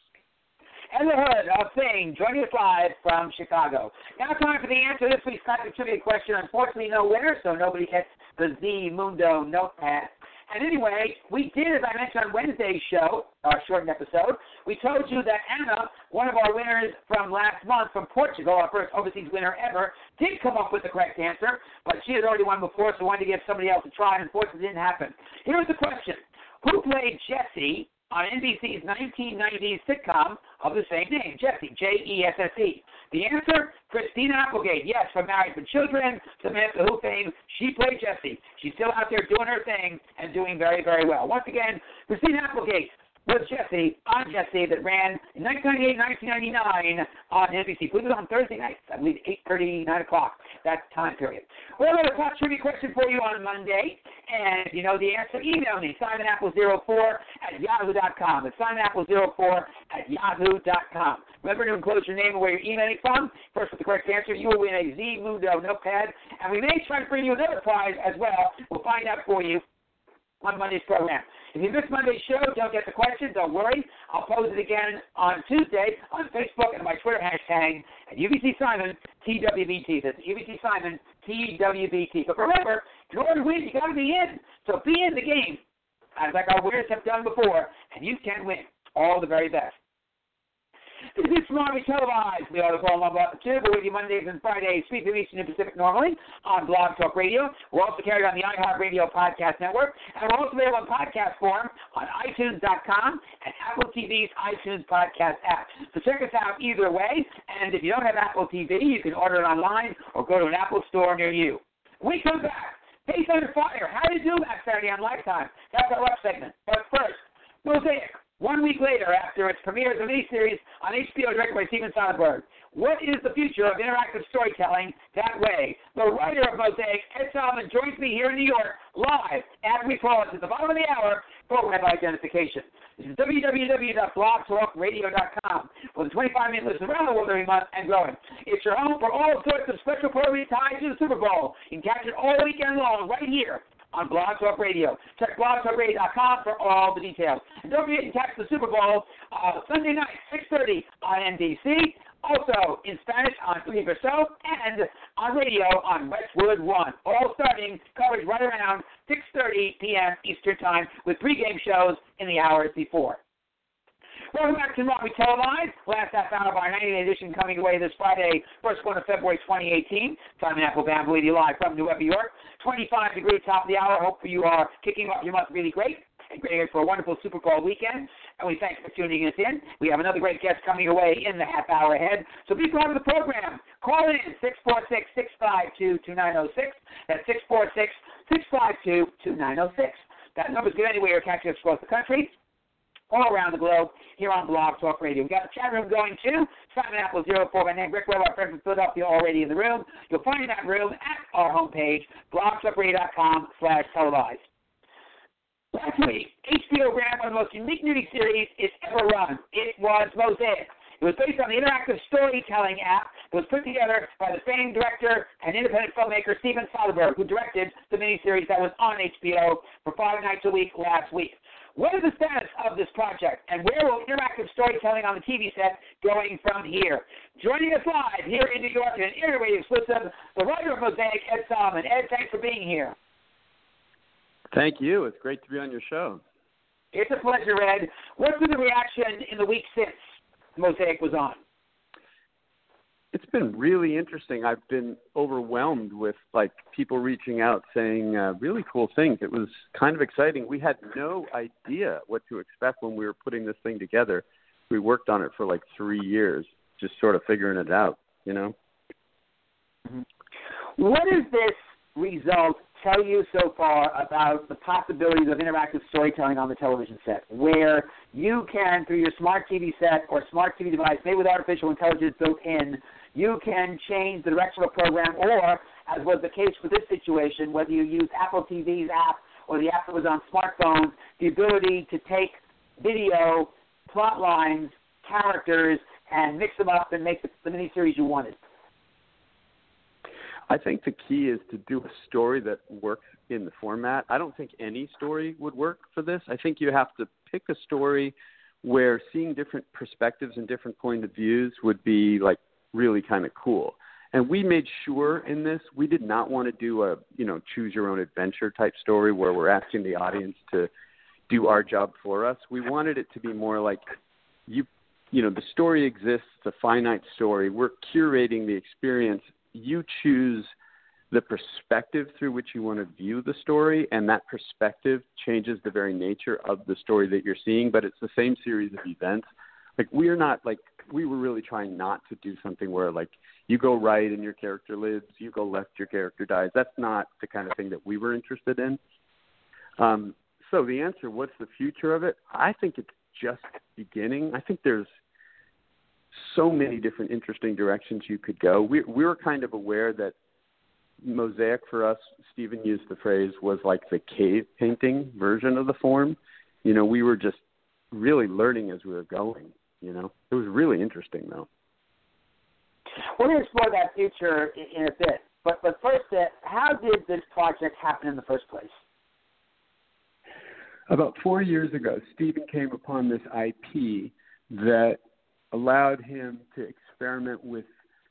Ed LaHood of Thing, joining us live from Chicago. Now time for the answer to this week's Sniper Trivia question. Unfortunately, no winner, so nobody gets the Z Mundo notepad. And anyway, we did, as I mentioned on Wednesday's show, our shortened episode, we told you that Anna, one of our winners from last month from Portugal, our first overseas winner ever, did come up with the correct answer, but she had already won before, so wanted to give somebody else a try, and unfortunately it didn't happen. Here's the question. Who played Jessie on NBC's 1990s sitcom of the same name, Jessie, Jesse? The answer, Christina Applegate. Yes, from Married with Children, Samantha Who fame, she played Jessie. She's still out there doing her thing and doing very, very well. Once again, Christina Applegate was Jessie on Jessie that ran in 1998, 1999 on NBC. I believe it was on Thursday nights, I believe 8:30, 9 o'clock, that time period. Well, I have a top trivia question for you on Monday, and if you know the answer, email me, SimonApple04 yahoo.com. It's SimonApple04 at yahoo.com. Remember to enclose your name and where you're emailing from. First, with the correct answer, you will win a Zmundo notepad, and we may try to bring you another prize as well. We'll find out for you on Monday's program. If you missed Monday's show, don't get the question, don't worry. I'll post it again on Tuesday on Facebook and my Twitter hashtag at UBC Simon TWBT. That's UBC Simon TWBT. But remember, in order to win, you got to be in. So be in the game, as like our winners have done before, and you can win. All the very best. This is Tomorrow Televised. We always call them about the two. We're with you Mondays and Fridays, 3 p.m. Eastern and Pacific normally on Blog Talk Radio. We're also carried on the iHeartRadio Podcast Network, and we're also available in podcast form on iTunes.com and Apple TV's iTunes Podcast app. So check us out either way, and if you don't have Apple TV, you can order it online or go to an Apple store near you. When we come back, Faith Under Fire. How do you do that Saturday on Lifetime? That's our web segment. But first, Mosaic. 1 week later, after its premiere as a miniseries on HBO directed by Steven Soderbergh. What is the future of interactive storytelling that way? The writer of Mosaic, Ed Solomon, joins me here in New York live as we pause at the bottom of the hour program identification. This is www.blogtalkradio.com for the 25-minute listen around the world every month and growing. It's your home for all sorts of special programs tied to the Super Bowl. You can catch it all weekend long right here on Blog Talk Radio. Check blogtalkradio.com for all the details. And don't forget to catch the Super Bowl Sunday night, 6:30 on NBC. Also in Spanish on Believe Yourself and on radio on Westwood One. All starting coverage right around 6:30 p.m. Eastern Time with pregame shows in the hours before. Welcome back to Tomorrow Televised. Last half hour of our 90-day edition coming away this Friday, 1st one of February 2018. Simon Applebaum with you live from New York. 25 degrees top of the hour. Hope you are kicking off your month really great and getting ready for a wonderful Super Bowl weekend. And we thank you for tuning us in. We have another great guest coming away in the half hour ahead. So be part of the program. Call in 646-652-2906. That's 646-652-2906. That number's good anywhere you're catching us across the country, all around the globe, here on Blog Talk Radio. We've got the chat room going, too. Simon Apple 04 by name. Rick Webb, our friend from Philadelphia, already in the room. You'll find that room at our homepage, blogtalkradio.com/televised. Last week, HBO ran one of the most unique new series it's ever run. It was Mosaic. It was based on the interactive storytelling app that was put together by the famed director and independent filmmaker Steven Soderbergh, who directed the miniseries that was on HBO for 5 nights a week last week. What is the status of this project, and where will interactive storytelling on the TV set going from here? Joining us live here in New York in an interview exclusive, the writer of Mosaic, Ed Solomon. Ed, thanks for being here. Thank you. It's great to be on your show. It's a pleasure, Ed. What's been the reaction in the week since Mosaic was on? It's been really interesting. I've been overwhelmed with people reaching out saying really cool things. It was kind of exciting. We had no idea what to expect when we were putting this thing together. We worked on it for 3 years, just sort of figuring it out, you know? Mm-hmm. What does this result tell you so far about the possibilities of interactive storytelling on the television set, where you can, through your smart TV set or smart TV device, maybe with artificial intelligence built in, you can change the direction of a program, or, as was the case for this situation, whether you use Apple TV's app or the app that was on smartphones, the ability to take video, plot lines, characters, and mix them up and make the miniseries you wanted? I think the key is to do a story that works in the format. I don't think any story would work for this. I think you have to pick a story where seeing different perspectives and different point of views would be really kind of cool. And we made sure in this, we did not want to do a, choose your own adventure type story where we're asking the audience to do our job for us. We wanted it to be more like the story exists, it's a finite story. We're curating the experience. You choose the perspective through which you want to view the story, and that perspective changes the very nature of the story that you're seeing, but it's the same series of events. We were really trying not to do something where you go right and your character lives, you go left, your character dies. That's not the kind of thing that we were interested in. So the answer, what's the future of it? I think it's just beginning. I think there's so many different interesting directions you could go. We were kind of aware that Mosaic for us, Stephen used the phrase, was like the cave painting version of the form. we were just really learning as we were going. It was really interesting, though. We're going to explore that future in a bit. But first, how did this project happen in the first place? About 4 years ago, Stephen came upon this IP that allowed him to experiment with,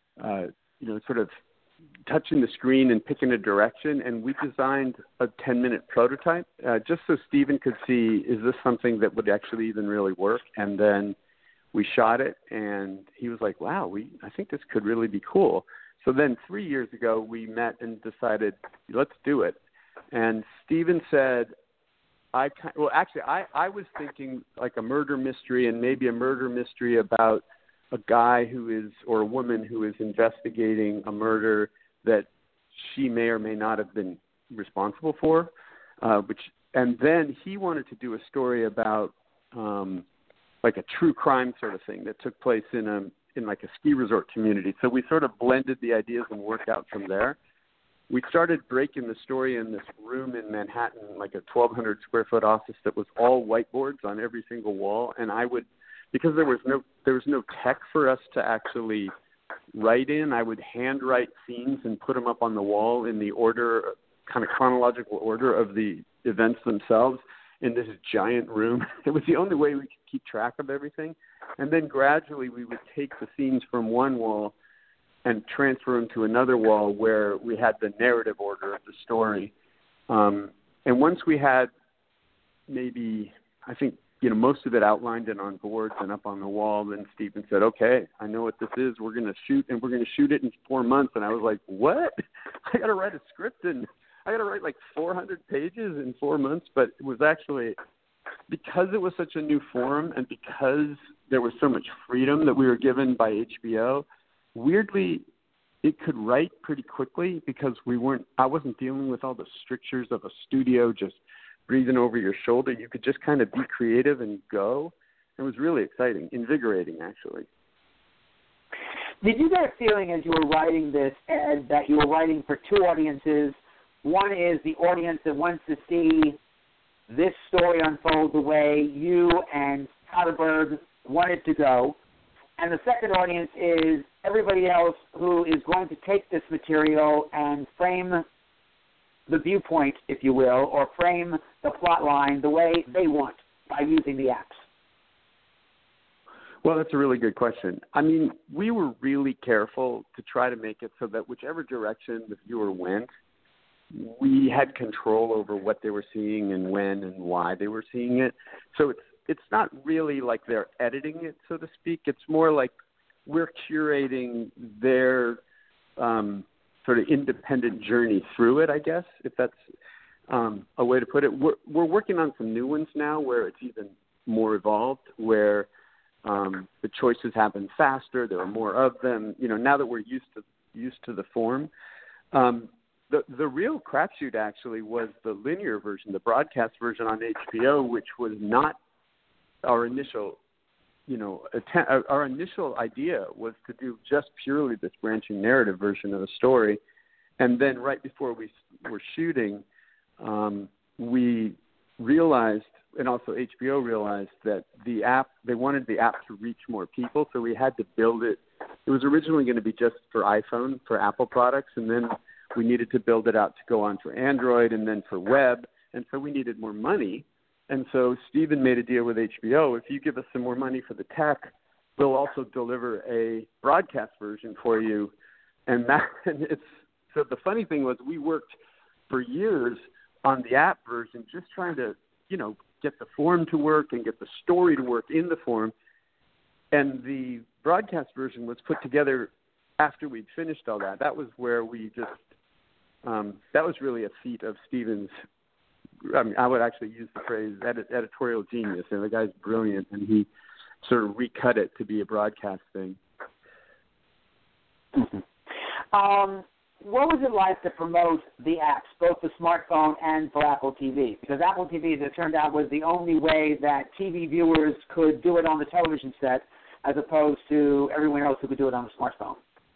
sort of touching the screen and picking a direction. And we designed a 10-minute prototype just so Stephen could see, is this something that would actually even really work? And then we shot it, and he was like, wow, I think this could really be cool. So then 3 years ago, we met and decided, let's do it. And Stephen said, I was thinking like a murder mystery, and maybe a murder mystery about a guy or a woman who is investigating a murder that she may or may not have been responsible for. And then he wanted to do a story about like a true crime sort of thing that took place in like a ski resort community. So we sort of blended the ideas and worked out from there. We started breaking the story in this room in Manhattan, like a 1,200 square foot office that was all whiteboards on every single wall. And because there was no tech for us to actually write in, I would handwrite scenes and put them up on the wall in the order, kind of chronological order of the events themselves in this giant room. It was the only way we could keep track of everything. And then gradually we would take the scenes from one wall and transfer them to another wall where we had the narrative order of the story. And once we had maybe, I think, most of it outlined and on boards and up on the wall, then Stephen said, okay, I know what this is. We're going to shoot, and we're going to shoot it in 4 months. And I was like, what? I got to write a script, and I got to write like 400 pages in 4 months. But it was actually, because it was such a new form and because there was so much freedom that we were given by HBO, weirdly, it could write pretty quickly because I wasn't dealing with all the strictures of a studio just breathing over your shoulder. You could just kind of be creative and go. It was really exciting, invigorating, actually. Did you get a feeling as you were writing this, Ed, that you were writing for two audiences? One is the audience that wants to see this story unfold the way you and Soderbergh wanted to go. And the second audience is everybody else who is going to take this material and frame the viewpoint, if you will, or frame the plot line the way they want by using the apps. Well, that's a really good question. I mean, we were really careful to try to make it so that whichever direction the viewer went, we had control over what they were seeing and when and why they were seeing it. So it's not really like they're editing it, so to speak. It's more like we're curating their sort of independent journey through it, I guess, if that's a way to put it. We're working on some new ones now where it's even more evolved, where the choices happen faster. There are more of them. Now that we're used to the form. The real crapshoot actually was the linear version, the broadcast version on HBO, which was not our initial, our initial idea was to do just purely this branching narrative version of the story. And then right before we were shooting, we realized, and also HBO realized, that they wanted the app to reach more people, so we had to build it. It was originally going to be just for iPhone, for Apple products, and then we needed to build it out to go on for Android and then for web, and so we needed more money. And so Stephen made a deal with HBO. If you give us some more money for the tech, we'll also deliver a broadcast version for you. And so the funny thing was we worked for years on the app version, just trying to, get the form to work and get the story to work in the form. And the broadcast version was put together after we'd finished all that. That was where we just, that was really a feat of Stephen's. I mean, I would actually use the phrase editorial genius. And the guy's brilliant, and he sort of recut it to be a broadcast thing. Mm-hmm. What was it like to promote the apps, both the smartphone and for Apple TV? Because Apple TV, as it turned out, was the only way that TV viewers could do it on the television set, as opposed to everyone else who could do it on the smartphone.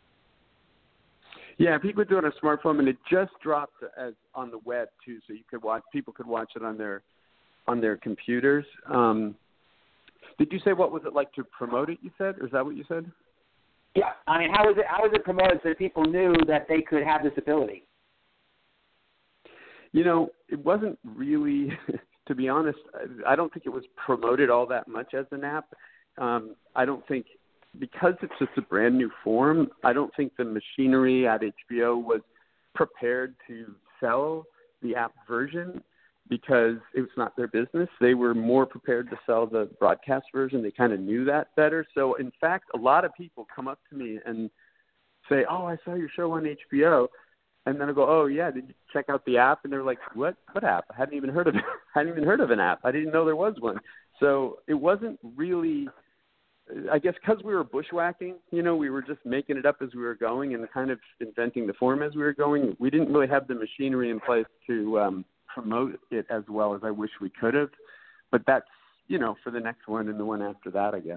Yeah, people do it on a smartphone, and it just dropped as on the web too, so people could watch it on their on their computers. Did you say what was it like to promote it, you said? Or is that what you said? Yeah. I mean, how was it promoted so that people knew that they could have this ability? You know, it wasn't really, to be honest, I don't think it was promoted all that much as an app. I don't think, because it's just a brand new form, I don't think the machinery at HBO was prepared to sell the app version because it was not their business. They were more prepared to sell the broadcast version. They kind of knew that better. So, in fact, a lot of people come up to me and say, "Oh, I saw your show on HBO." And then I go, "Oh, yeah, did you check out the app?" And they're like, What app? I hadn't even heard of it. I hadn't even heard of an app. I didn't know there was one. So it wasn't really, I guess, because we were bushwhacking, you know, we were just making it up as we were going and kind of inventing the form as we were going. We didn't really have the machinery in place to promote it as well as I wish we could have. But that's, you know, for the next one and the one after that, I guess.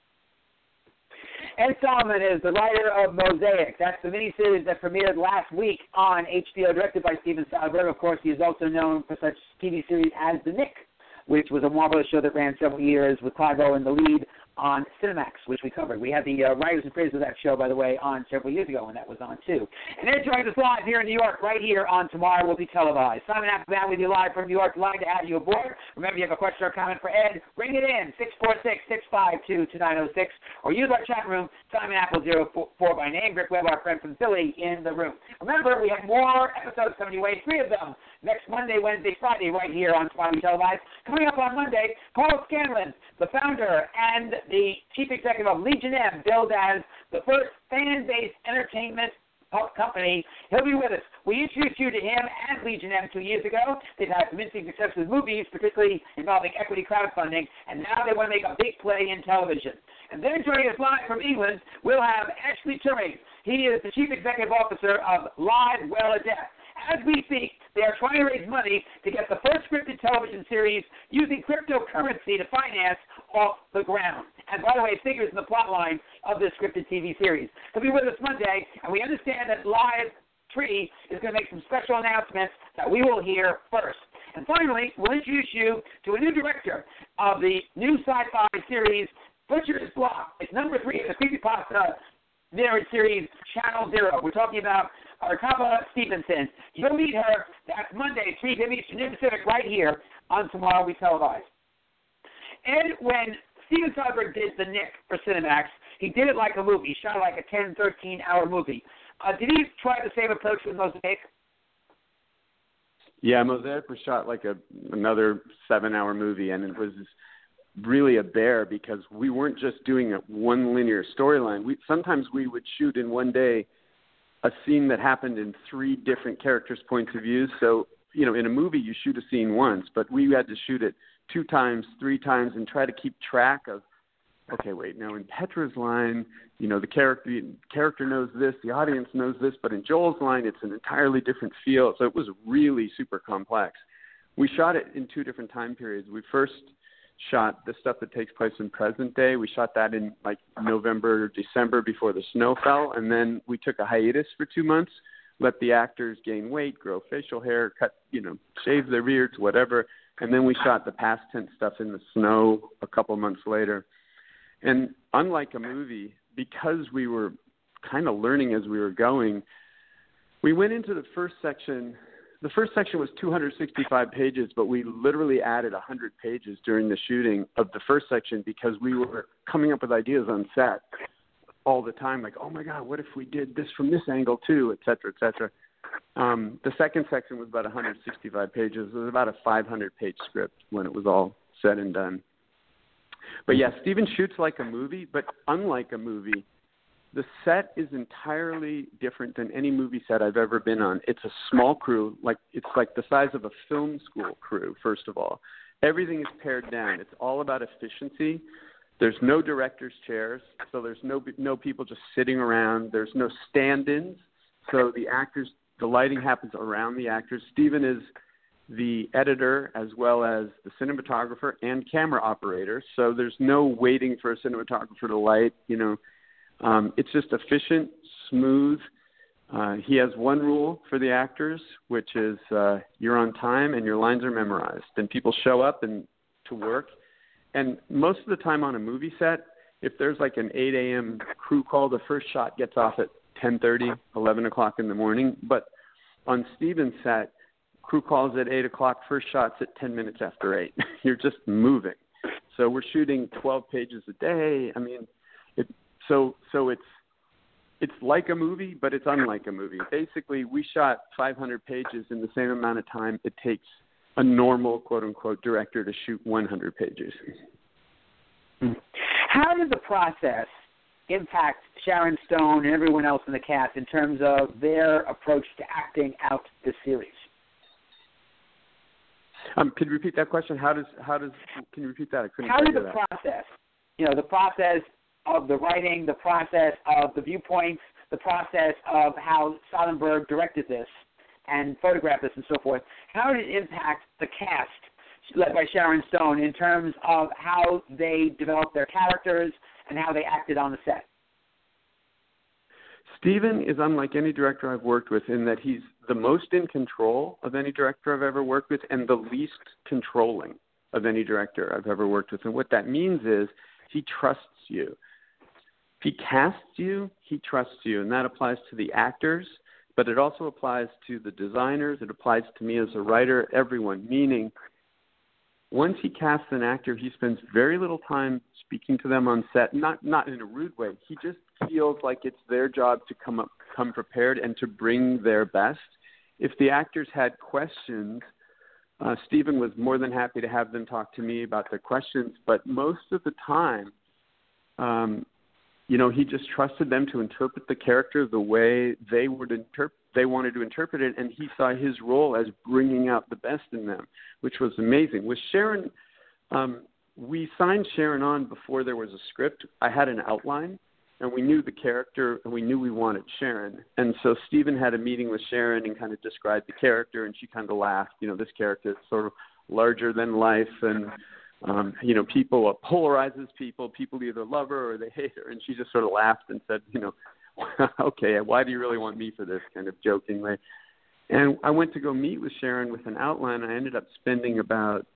Ed Solomon is the writer of Mosaic. That's the miniseries that premiered last week on HBO, directed by Steven Soderbergh. Of course, he is also known for such TV series as The Knick, which was a marvelous show that ran several years with Clive Owen in the lead on Cinemax, which we covered. We had the writers and creators of that show, by the way, on several years ago when that was on, too. And Ed joins us live here in New York, right here on Tomorrow Will Be Televised. Simon Applebaum with you live from New York. Glad to have you aboard. Remember, you have a question or comment for Ed, bring it in, 646-652-2906, or use our chat room, Simon Apple04 by name, Rick Webb, our friend from Philly, in the room. Remember, we have more episodes coming your way, 3 of them, next Monday, Wednesday, Friday, right here on Tomorrow Will Be Televised. Coming up on Monday, Carl Scanlon, the founder and the chief executive of Legion M, billed as the first fan-based entertainment company. He'll be with us. We introduced you to him and Legion M 2 years ago. They've had some interesting success with movies, particularly involving equity crowdfunding, and now they want to make a big play in television. And then joining us live from England, we'll have Ashley Turing. He is the chief executive officer of Live Well a Death. As we speak, they are trying to raise money to get the first scripted television series using cryptocurrency to finance off the ground. And by the way, figures in the plot line of this scripted TV series. He'll be with us Monday, and we understand that Live Tree is going to make some special announcements that we will hear first. And finally, we'll introduce you to a new director of the new sci-fi series, Butcher's Block. It's number 3 in the creepypasta narrative series, Channel Zero. We're talking about Arkava Stevenson. You'll meet her. That's Monday, 3 p.m. Eastern Pacific, right here on Tomorrow We Televised. And when Steven Soderbergh did The Knick for Cinemax, he did it like a movie. He shot like a 10, 13-hour movie. Did he try the same approach with Mosaic? Yeah, Mosaic was shot like another 7-hour movie, and it was really a bear because we weren't just doing a one linear storyline. Sometimes we would shoot in one day a scene that happened in 3 different characters' points of view. So, you know, in a movie you shoot a scene once, but we had to shoot it 2 times, 3 times, and try to keep track of, okay, wait, now in Petra's line, you know, the character knows this, the audience knows this, but in Joel's line it's an entirely different feel. So it was really super complex. We shot it in 2 different time periods. We first shot the stuff that takes place in present day. We shot that in like November or December before the snow fell, and then we took a hiatus for 2 months, let the actors gain weight, grow facial hair, cut, you know, shave their beards, whatever, and then we shot the past tense stuff in the snow a couple months later. And unlike a movie, because we were kind of learning as we were going, we went into the first section. The first section was 265 pages, but we literally added 100 pages during the shooting of the first section because we were coming up with ideas on set all the time, like, oh, my God, what if we did this from this angle too, et cetera, et cetera. The second section was about 165 pages. It was about a 500-page script when it was all said and done. But, yeah, Steven shoots like a movie, but unlike a movie, the set is entirely different than any movie set I've ever been on. It's a small crew, it's like the size of a film school crew, first of all. Everything is pared down. It's all about efficiency. There's no director's chairs, so there's no people just sitting around. There's no stand-ins, so the lighting happens around the actors. Steven is the editor as well as the cinematographer and camera operator, so there's no waiting for a cinematographer to light, you know. It's just efficient, smooth, He has one rule for the actors, which is you're on time and your lines are memorized. And people show up to work. And most of the time on a movie set, if there's like an 8 a.m. crew call, the first shot gets off at 10:30, 11 o'clock in the morning. But on Steven's set, crew calls at 8 o'clock, first shot's at 10 minutes after 8. You're just moving. So we're shooting 12 pages a day. I mean, so it's like a movie, but it's unlike a movie. Basically, we shot 500 pages in the same amount of time it takes a normal, quote-unquote, director to shoot 100 pages. How did the process impact Sharon Stone and everyone else in the cast in terms of their approach to acting out the series? Could you repeat that question? Can you repeat that? I couldn't How did hear the that. process, the process of the writing, the process of the viewpoints, the process of how Soderbergh directed this and photographed this and so forth, how did it impact the cast led by Sharon Stone in terms of how they developed their characters and how they acted on the set? Steven is unlike any director I've worked with in that he's the most in control of any director I've ever worked with and the least controlling of any director I've ever worked with. And what that means is he trusts you. If he casts you, he trusts you, and that applies to the actors, but it also applies to the designers. It applies to me as a writer, everyone, meaning once he casts an actor, he spends very little time speaking to them on set, not in a rude way. He just feels like it's their job to come prepared and to bring their best. If the actors had questions, Steven was more than happy to have them talk to me about their questions, but most of the time, he just trusted them to interpret the character the way they wanted to interpret it, and he saw his role as bringing out the best in them, which was amazing. With Sharon, we signed Sharon on before there was a script. I had an outline, and we knew the character, and we knew we wanted Sharon. And so Steven had a meeting with Sharon and kind of described the character, and she kind of laughed. This character is sort of larger than life, and people polarizes people. People either love her or they hate her. And she just sort of laughed and said, okay, why do you really want me for this, kind of jokingly. And I went to go meet with Sharon with an outline. I ended up spending about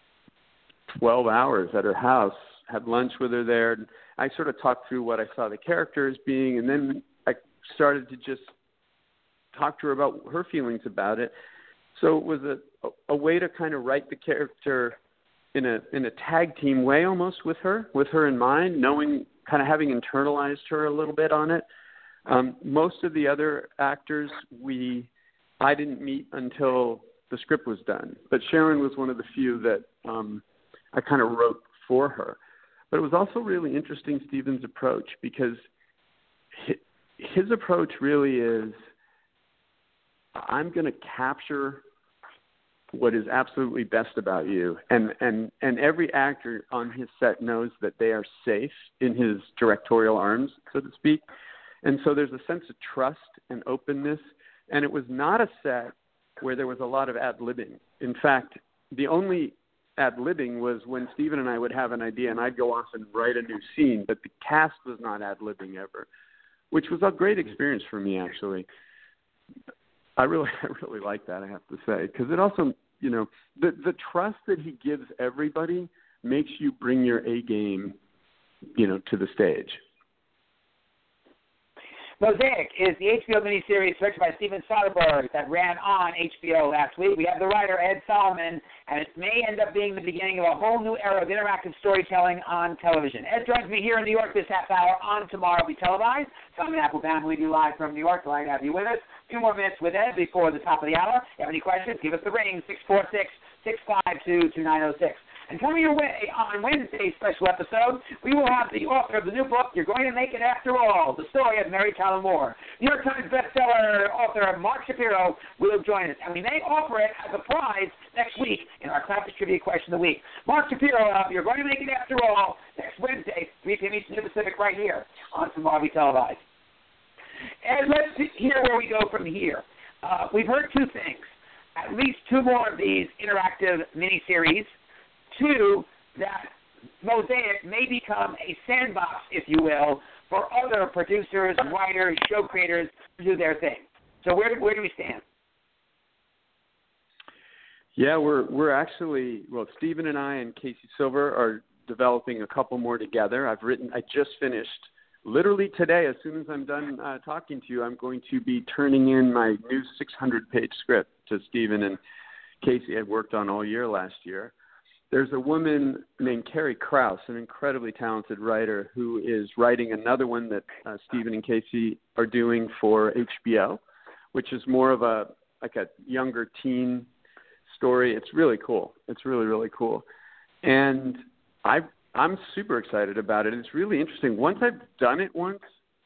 12 hours at her house, had lunch with her there. And I sort of talked through what I saw the character as being, and then I started to just talk to her about her feelings about it. So it was a way to kind of write the character in a tag team way almost with her in mind, knowing, kind of having internalized her a little bit on it. Most of the other actors I didn't meet until the script was done, but Sharon was one of the few that I kind of wrote for her. But it was also really interesting, Steven's approach, because his approach really is, I'm going to capture what is absolutely best about you. And every actor on his set knows that they are safe in his directorial arms, so to speak. And so there's a sense of trust and openness. And it was not a set where there was a lot of ad-libbing. In fact, the only ad-libbing was when Steven and I would have an idea and I'd go off and write a new scene, but the cast was not ad-libbing ever, which was a great experience for me, actually. I really like that, I have to say, because it also, the trust that he gives everybody makes you bring your A game, to the stage. Mosaic is the HBO miniseries directed by Steven Soderbergh that ran on HBO last week. We have the writer, Ed Solomon, and it may end up being the beginning of a whole new era of interactive storytelling on television. Ed joins me here in New York this half hour on Tomorrow Be Televised. So I'm Applebaum, we do live from New York. Delighted to have you with us. 2 more minutes with Ed before the top of the hour. If you have any questions, give us the ring, 646-652-2906. And coming your way on Wednesday's special episode, we will have the author of the new book, You're Going to Make It After All, the story of Mary Tyler Moore. New York Times bestseller author Mark Shapiro will join us, and we may offer it as a prize next week in our Classic Trivia Question of the Week. Mark Shapiro, You're Going to Make It After All, next Wednesday, 3 p.m. Eastern Pacific, right here on Tomorrow Be Televised. And let's hear where we go from here. We've heard 2 things. At least 2 more of these interactive miniseries. 2, that Mosaic may become a sandbox, if you will, for other producers, writers, show creators to do their thing. So where do we stand? Yeah, we're actually, Stephen and I and Casey Silver are developing a couple more together. I just finished, literally today, as soon as I'm done talking to you, I'm going to be turning in my new 600-page script to Stephen and Casey had worked on all year last year. There's a woman named Carrie Krause, an incredibly talented writer, who is writing another one that Stephen and Casey are doing for HBO, which is more of a younger teen story. It's really cool. It's really, really cool. And I'm super excited about it. It's really interesting. Once I've done it once,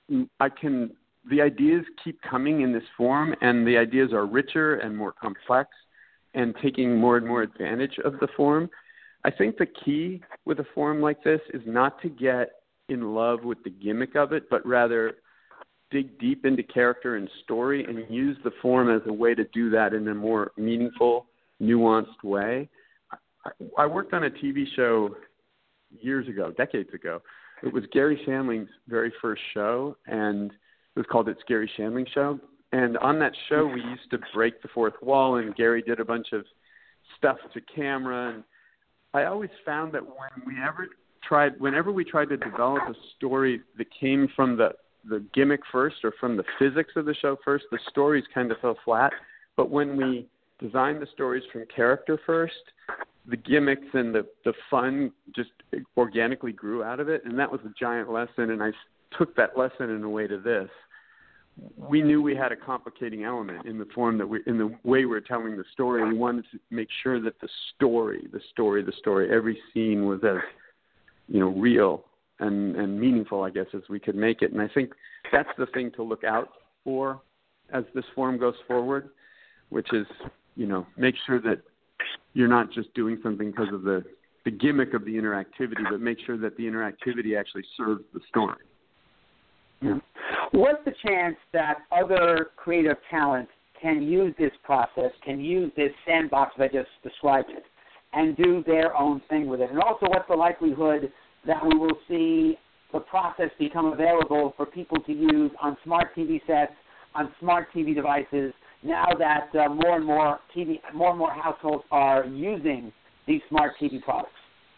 the ideas keep coming in this form, and the ideas are richer and more complex and taking more and more advantage of the form. I think the key with a form like this is not to get in love with the gimmick of it, but rather dig deep into character and story and use the form as a way to do that in a more meaningful, nuanced way. I worked on a TV show years ago, decades ago. It was Gary Shandling's very first show, and it was called It's Gary Shandling Show. And on that show, we used to break the fourth wall, and Gary did a bunch of stuff to camera. And I always found that whenever we tried to develop a story that came from the gimmick first or from the physics of the show first, the stories kind of fell flat. But when we designed the stories from character first, the gimmicks and the fun just organically grew out of it. And that was a giant lesson, and I took that lesson in a way to this. We knew we had a complicating element in the form in the way we were telling the story. We wanted to make sure that the story, every scene was as, real and meaningful, I guess, as we could make it. And I think that's the thing to look out for as this form goes forward, which is, make sure that you're not just doing something because of the gimmick of the interactivity, but make sure that the interactivity actually serves the story. Yeah. What's the chance that other creative talent can use this process, can use this sandbox that I just described it, and do their own thing with it? And also, what's the likelihood that we will see the process become available for people to use on smart TV sets, on smart TV devices, now that more and more households are using these smart TV products?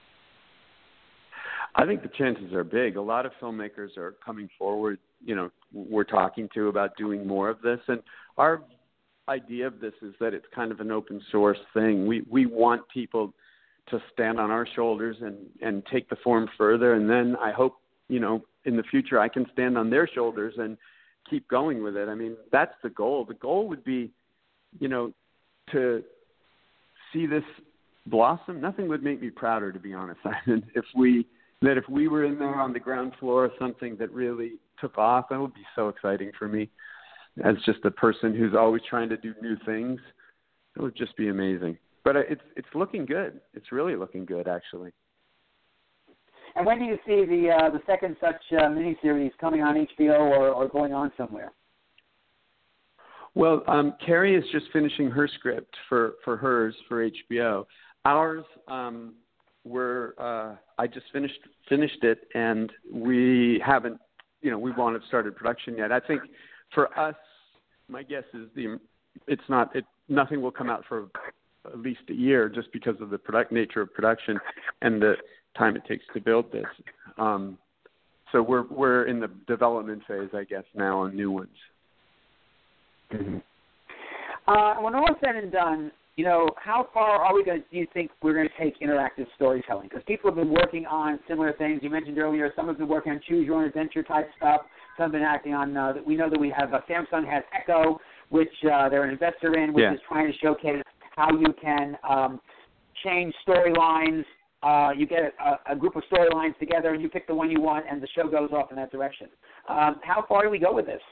I think the chances are big. A lot of filmmakers are coming forward, we're talking to about doing more of this. And our idea of this is that it's kind of an open source thing. We want people to stand on our shoulders and take the form further. And then I hope, in the future I can stand on their shoulders and keep going with it. I mean, that's the goal. The goal would be, to see this blossom. Nothing would make me prouder, to be honest, Simon, if we were in there on the ground floor of something that really took off. That would be so exciting for me as just a person who's always trying to do new things. It would just be amazing. But it's looking good. It's really looking good, actually. And when do you see the second such miniseries coming on HBO or going on somewhere? Well, Carrie is just finishing her script for hers for HBO. Ours, I just finished it, and we haven't, we won't have started production yet. I think for us, my guess is nothing will come out for at least a year, just because of the nature of production and the time it takes to build this. So we're in the development phase, I guess, now on new ones. Mm-hmm. When all is said and done, how far do you think we're going to take interactive storytelling? Because people have been working on similar things. You mentioned earlier, some have been working on choose your own adventure type stuff. Some have been acting on, we know that we have, Samsung has Echo, which they're an investor in, which is trying to showcase how you can change storylines. You get a group of storylines together, and you pick the one you want, and the show goes off in that direction. How far do we go with this?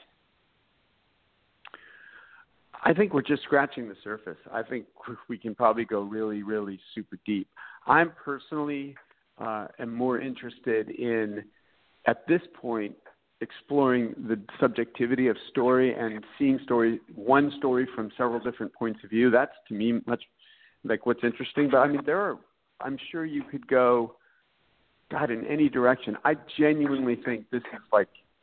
I think we're just scratching the surface. I think we can probably go really, really super deep. I'm personally am more interested in, at this point, exploring the subjectivity of story and seeing one story from several different points of view. That's, to me, much like what's interesting. But, I mean, I'm sure you could go, in any direction. I genuinely think this is like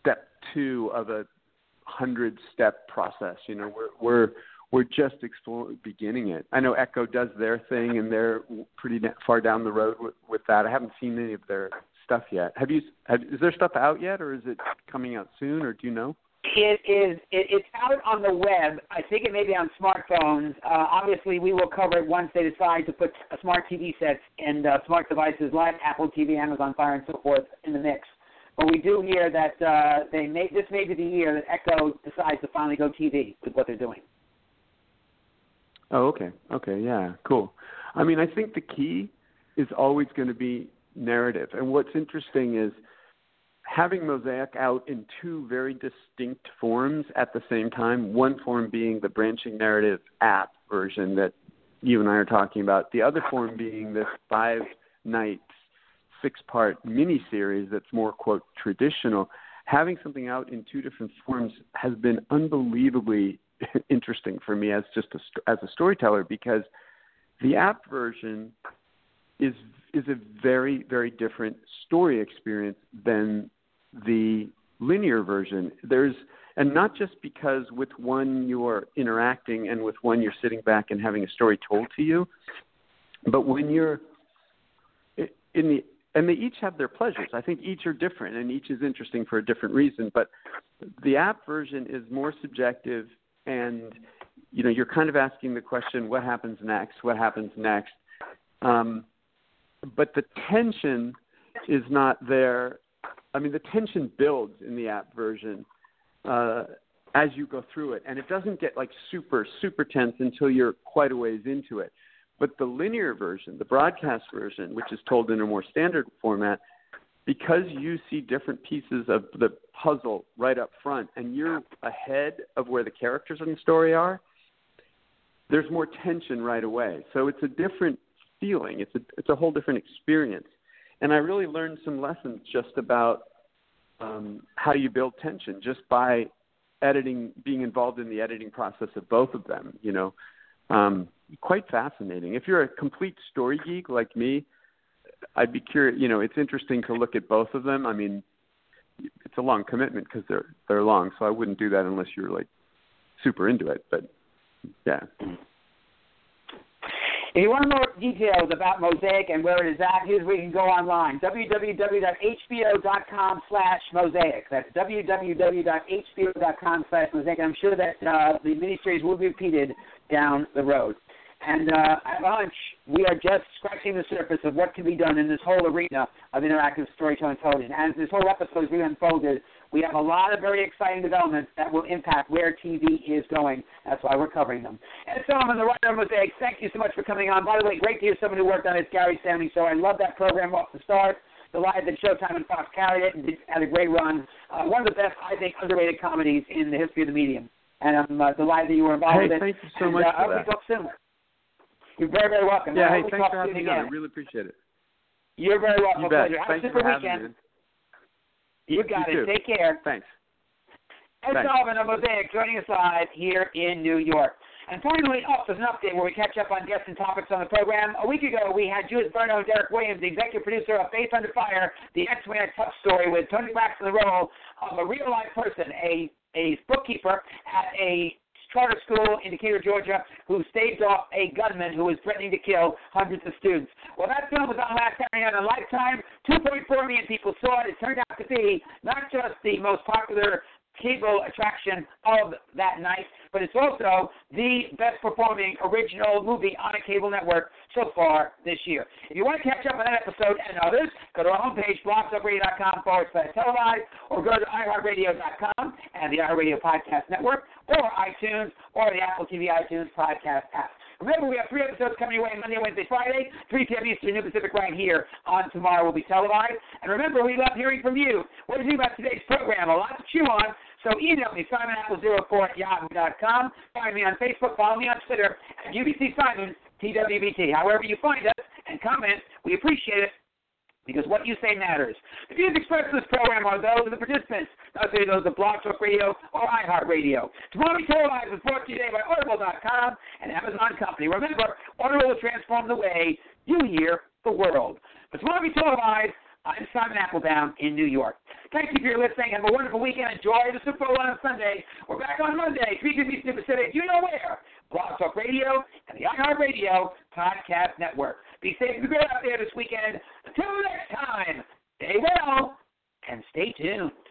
step 2 of a 100-step process. You know, we're just beginning it. I know Echo does their thing, and they're pretty far down the road with that. I haven't seen any of their stuff yet. Is their stuff out yet, or is it coming out soon, or do you know? It's out on the web. I think it may be on smartphones. Obviously, we will cover it once they decide to put smart TV sets and smart devices like Apple TV, Amazon Fire, and so forth in the mix. But we do hear that this may be the year that Echo decides to finally go TV with what they're doing. Oh, okay. Okay, yeah, cool. I mean, I think the key is always going to be narrative. And what's interesting is having Mosaic out in 2 very distinct forms at the same time, one form being the branching narrative app version that you and I are talking about, the other form being this 5-night, 6-part miniseries that's more, quote, traditional. Having something out in 2 different forms has been unbelievably interesting for me as a storyteller, because the app version is a very, very different story experience than the linear version. And not just because with one you are interacting and with one you're sitting back and having a story told to you, but when you're and they each have their pleasures. I think each are different and each is interesting for a different reason, but the app version is more subjective, and you know, you're kind of asking the question, what happens next? What happens next? But the tension is not there. I mean, the tension builds in the app version as you go through it, and it doesn't get like super, super tense until you're quite a ways into it. But the linear version, the broadcast version, which is told in a more standard format, because you see different pieces of the puzzle right up front and you're ahead of where the characters in the story are, there's more tension right away. So it's a different feeling. It's a whole different experience. And I really learned some lessons just about how you build tension just by editing, being involved in the editing process of both of them, you know. Quite fascinating. If you're a complete story geek like me, I'd be curious. You know, it's interesting to look at both of them. I mean, it's a long commitment because they're long, so I wouldn't do that unless you're like super into it. But yeah. If you want more details about Mosaic and where it is at, here's where you can go online: www.hbo.com/mosaic. That's www.hbo.com/mosaic. I'm sure that the miniseries will be repeated down the road. And I have a hunch we are just scratching the surface of what can be done in this whole arena of interactive storytelling television. As this whole episode is being unfolded, we have a lot of very exciting developments that will impact where TV is going. That's why we're covering them. And so I'm on the writer of Mosaic. Thank you so much for coming on. By the way, great to hear someone who worked on it, Gary Stanley. So I love that program off the start. Delighted that Showtime and Fox carried it and had a great run. One of the best, I think, underrated comedies in the history of the medium. And I'm delighted that you were involved with it. Thank you so much for that. I hope we talk soon. You're very, very welcome. Yeah, hey, thanks for having me on. I really appreciate it. You're very welcome. You bet. Pleasure. Have Thanks a super for having weekend. me. You got it. Too. Take care. Thanks. Ed Sullivan of Mosaic joining us live here in New York. And finally, there's an update where we catch up on guests and topics on the program. A week ago, we had Judith Burno and Derek Williams, the executive producer of Faith Under Fire, the X-Men Tough Story, with Tony Braxton in the role of a real-life person, a bookkeeper at a charter school in Decatur, Georgia, who staved off a gunman who was threatening to kill hundreds of students. Well, that film was on last Saturday night on Lifetime. 2.4 million people saw it. It turned out to be not just the most popular cable attraction of that night, but it's also the best performing original movie on a cable network so far this year. If you want to catch up on that episode and others, go to our homepage, blogtalkradio.com/televised, or go to iHeartRadio.com and the iHeartRadio Podcast Network, or iTunes, or the Apple TV iTunes podcast app. Remember, we have 3 episodes coming your way Monday, Wednesday, Friday, 3 p.m. Eastern, New Pacific, right here on Tomorrow Will Be Televised. And remember, we love hearing from you. What do you think about today's program? A lot to chew on. So email me, SimonApple04@yahoo.com. Find me on Facebook. Follow me on Twitter at UBC Simon, TWBT. However you find us and comment, we appreciate it, because what you say matters. The views expressed in this program are those of the participants, not those of Blog Talk Radio or iHeartRadio. Tomorrow Will Be Televised is brought to you today by Audible.com and Amazon Company. Remember, Audible will transform the way you hear the world. But Tomorrow Will Be Televised, I'm Simon Applebaum in New York. Thank you for your listening. Have a wonderful weekend. Enjoy the Super Bowl on Sunday. We're back on Monday, 3 Eastern Pacific. You know where? Blog Talk Radio and the iHeartRadio Podcast Network. Be safe and be great out there this weekend. Until next time, stay well and stay tuned.